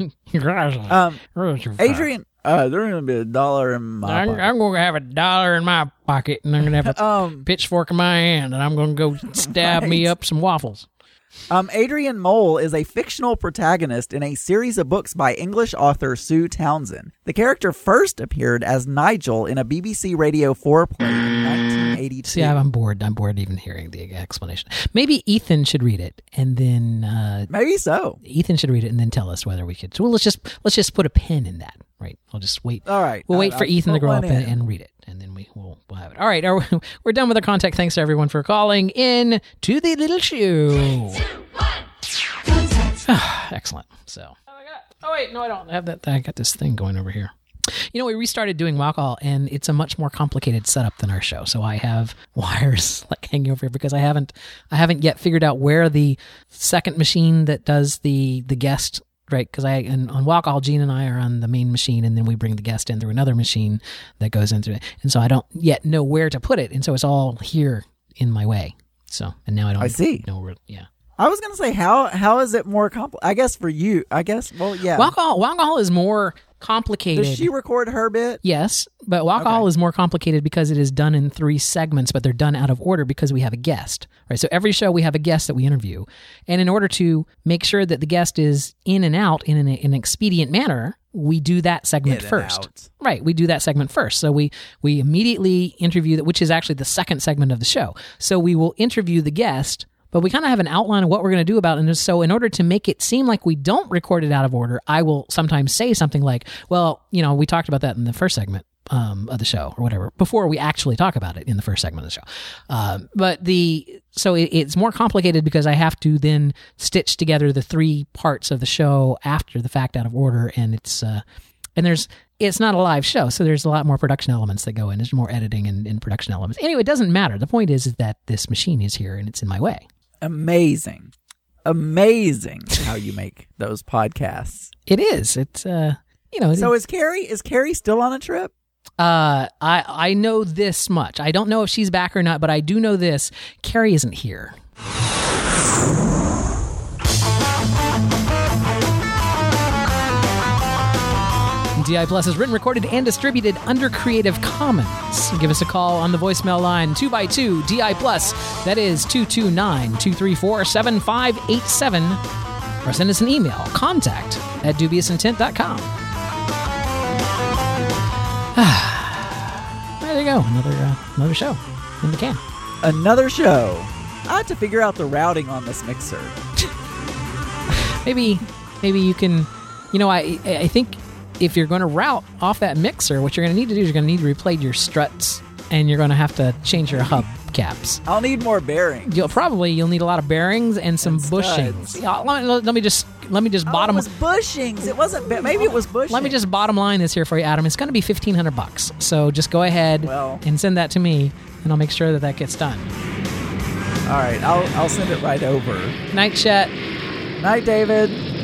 Adrian, there's gonna be $1 in my pocket. I'm gonna have $1 in my pocket, and I'm gonna have a pitchfork in my hand, and I'm gonna go stab me up some waffles. Adrian Mole is a fictional protagonist in a series of books by English author Sue Townsend. The character first appeared as Nigel in a BBC Radio 4 play in 1982. See, I'm bored. I'm bored even hearing the explanation. Maybe Ethan should read it, and then maybe so. Ethan should read it and then tell us whether we could. So let's just put a pin in that. Right. I'll just wait. All right. We'll wait for Ethan to grow up and read it, and then we'll have it. All right. We're done with our contact. Thanks to everyone for calling in to the little show. 3, 2, 1. Excellent. So. Oh wait, no, I don't have that. I got this thing going over here. We restarted doing Walk-All, and it's a much more complicated setup than our show. So I have wires hanging over here because I haven't yet figured out where the second machine that does the guest. Right, because on Walk-All, Gene and I are on the main machine, and then we bring the guest in through another machine that goes into it. And so I don't yet know where to put it, and so it's all here in my way. So, and now I don't know where, yeah. I was going to say, how is it more complicated? I guess for you, well, yeah. Walk-All is more complicated. Does she record her bit? Yes, but Walk-All is more complicated because it is done in 3 segments, but they're done out of order because we have a guest. Right, so every show we have a guest that we interview, and in order to make sure that the guest is in and out in an expedient manner, we do that segment first. Right, we do that segment first. So we immediately interview that, which is actually the second segment of the show. So we will interview the guest, but we kind of have an outline of what we're going to do about it. And so in order to make it seem like we don't record it out of order, I will sometimes say something like, well, we talked about that in the first segment of the show or whatever, before we actually talk about it in the first segment of the show. So it's more complicated because I have to then stitch together the 3 parts of the show after the fact out of order. And it's not a live show, so there's a lot more production elements that go in. There's more editing and production elements. Anyway, it doesn't matter. The point is that this machine is here and it's in my way. Amazing how you make those podcasts. It is. It's So is Carrie still on a trip? I know this much. I don't know if she's back or not, but I do know this. Carrie isn't here. DI Plus is written, recorded, and distributed under Creative Commons. Give us a call on the voicemail line 2x2 DI Plus. That is 229-234-7587. Or send us an email, contact@dubiousIntent.com. There you go. Another show in the can. Another show. I have to figure out the routing on this mixer. Maybe you can. I think if you're going to route off that mixer, what you're going to need to do is you're going to need to replace your struts, and you're going to have to change your hub caps. I'll need more bearings. You'll need a lot of bearings and some bushings. Yeah, let me just bottom. It was bushings. It wasn't. Maybe it was bushings. Let me just bottom line this here for you, Adam. It's going to be $1,500. So just go ahead and send that to me, and I'll make sure that gets done. All right, I'll send it right over. Night, Chet. Night, David.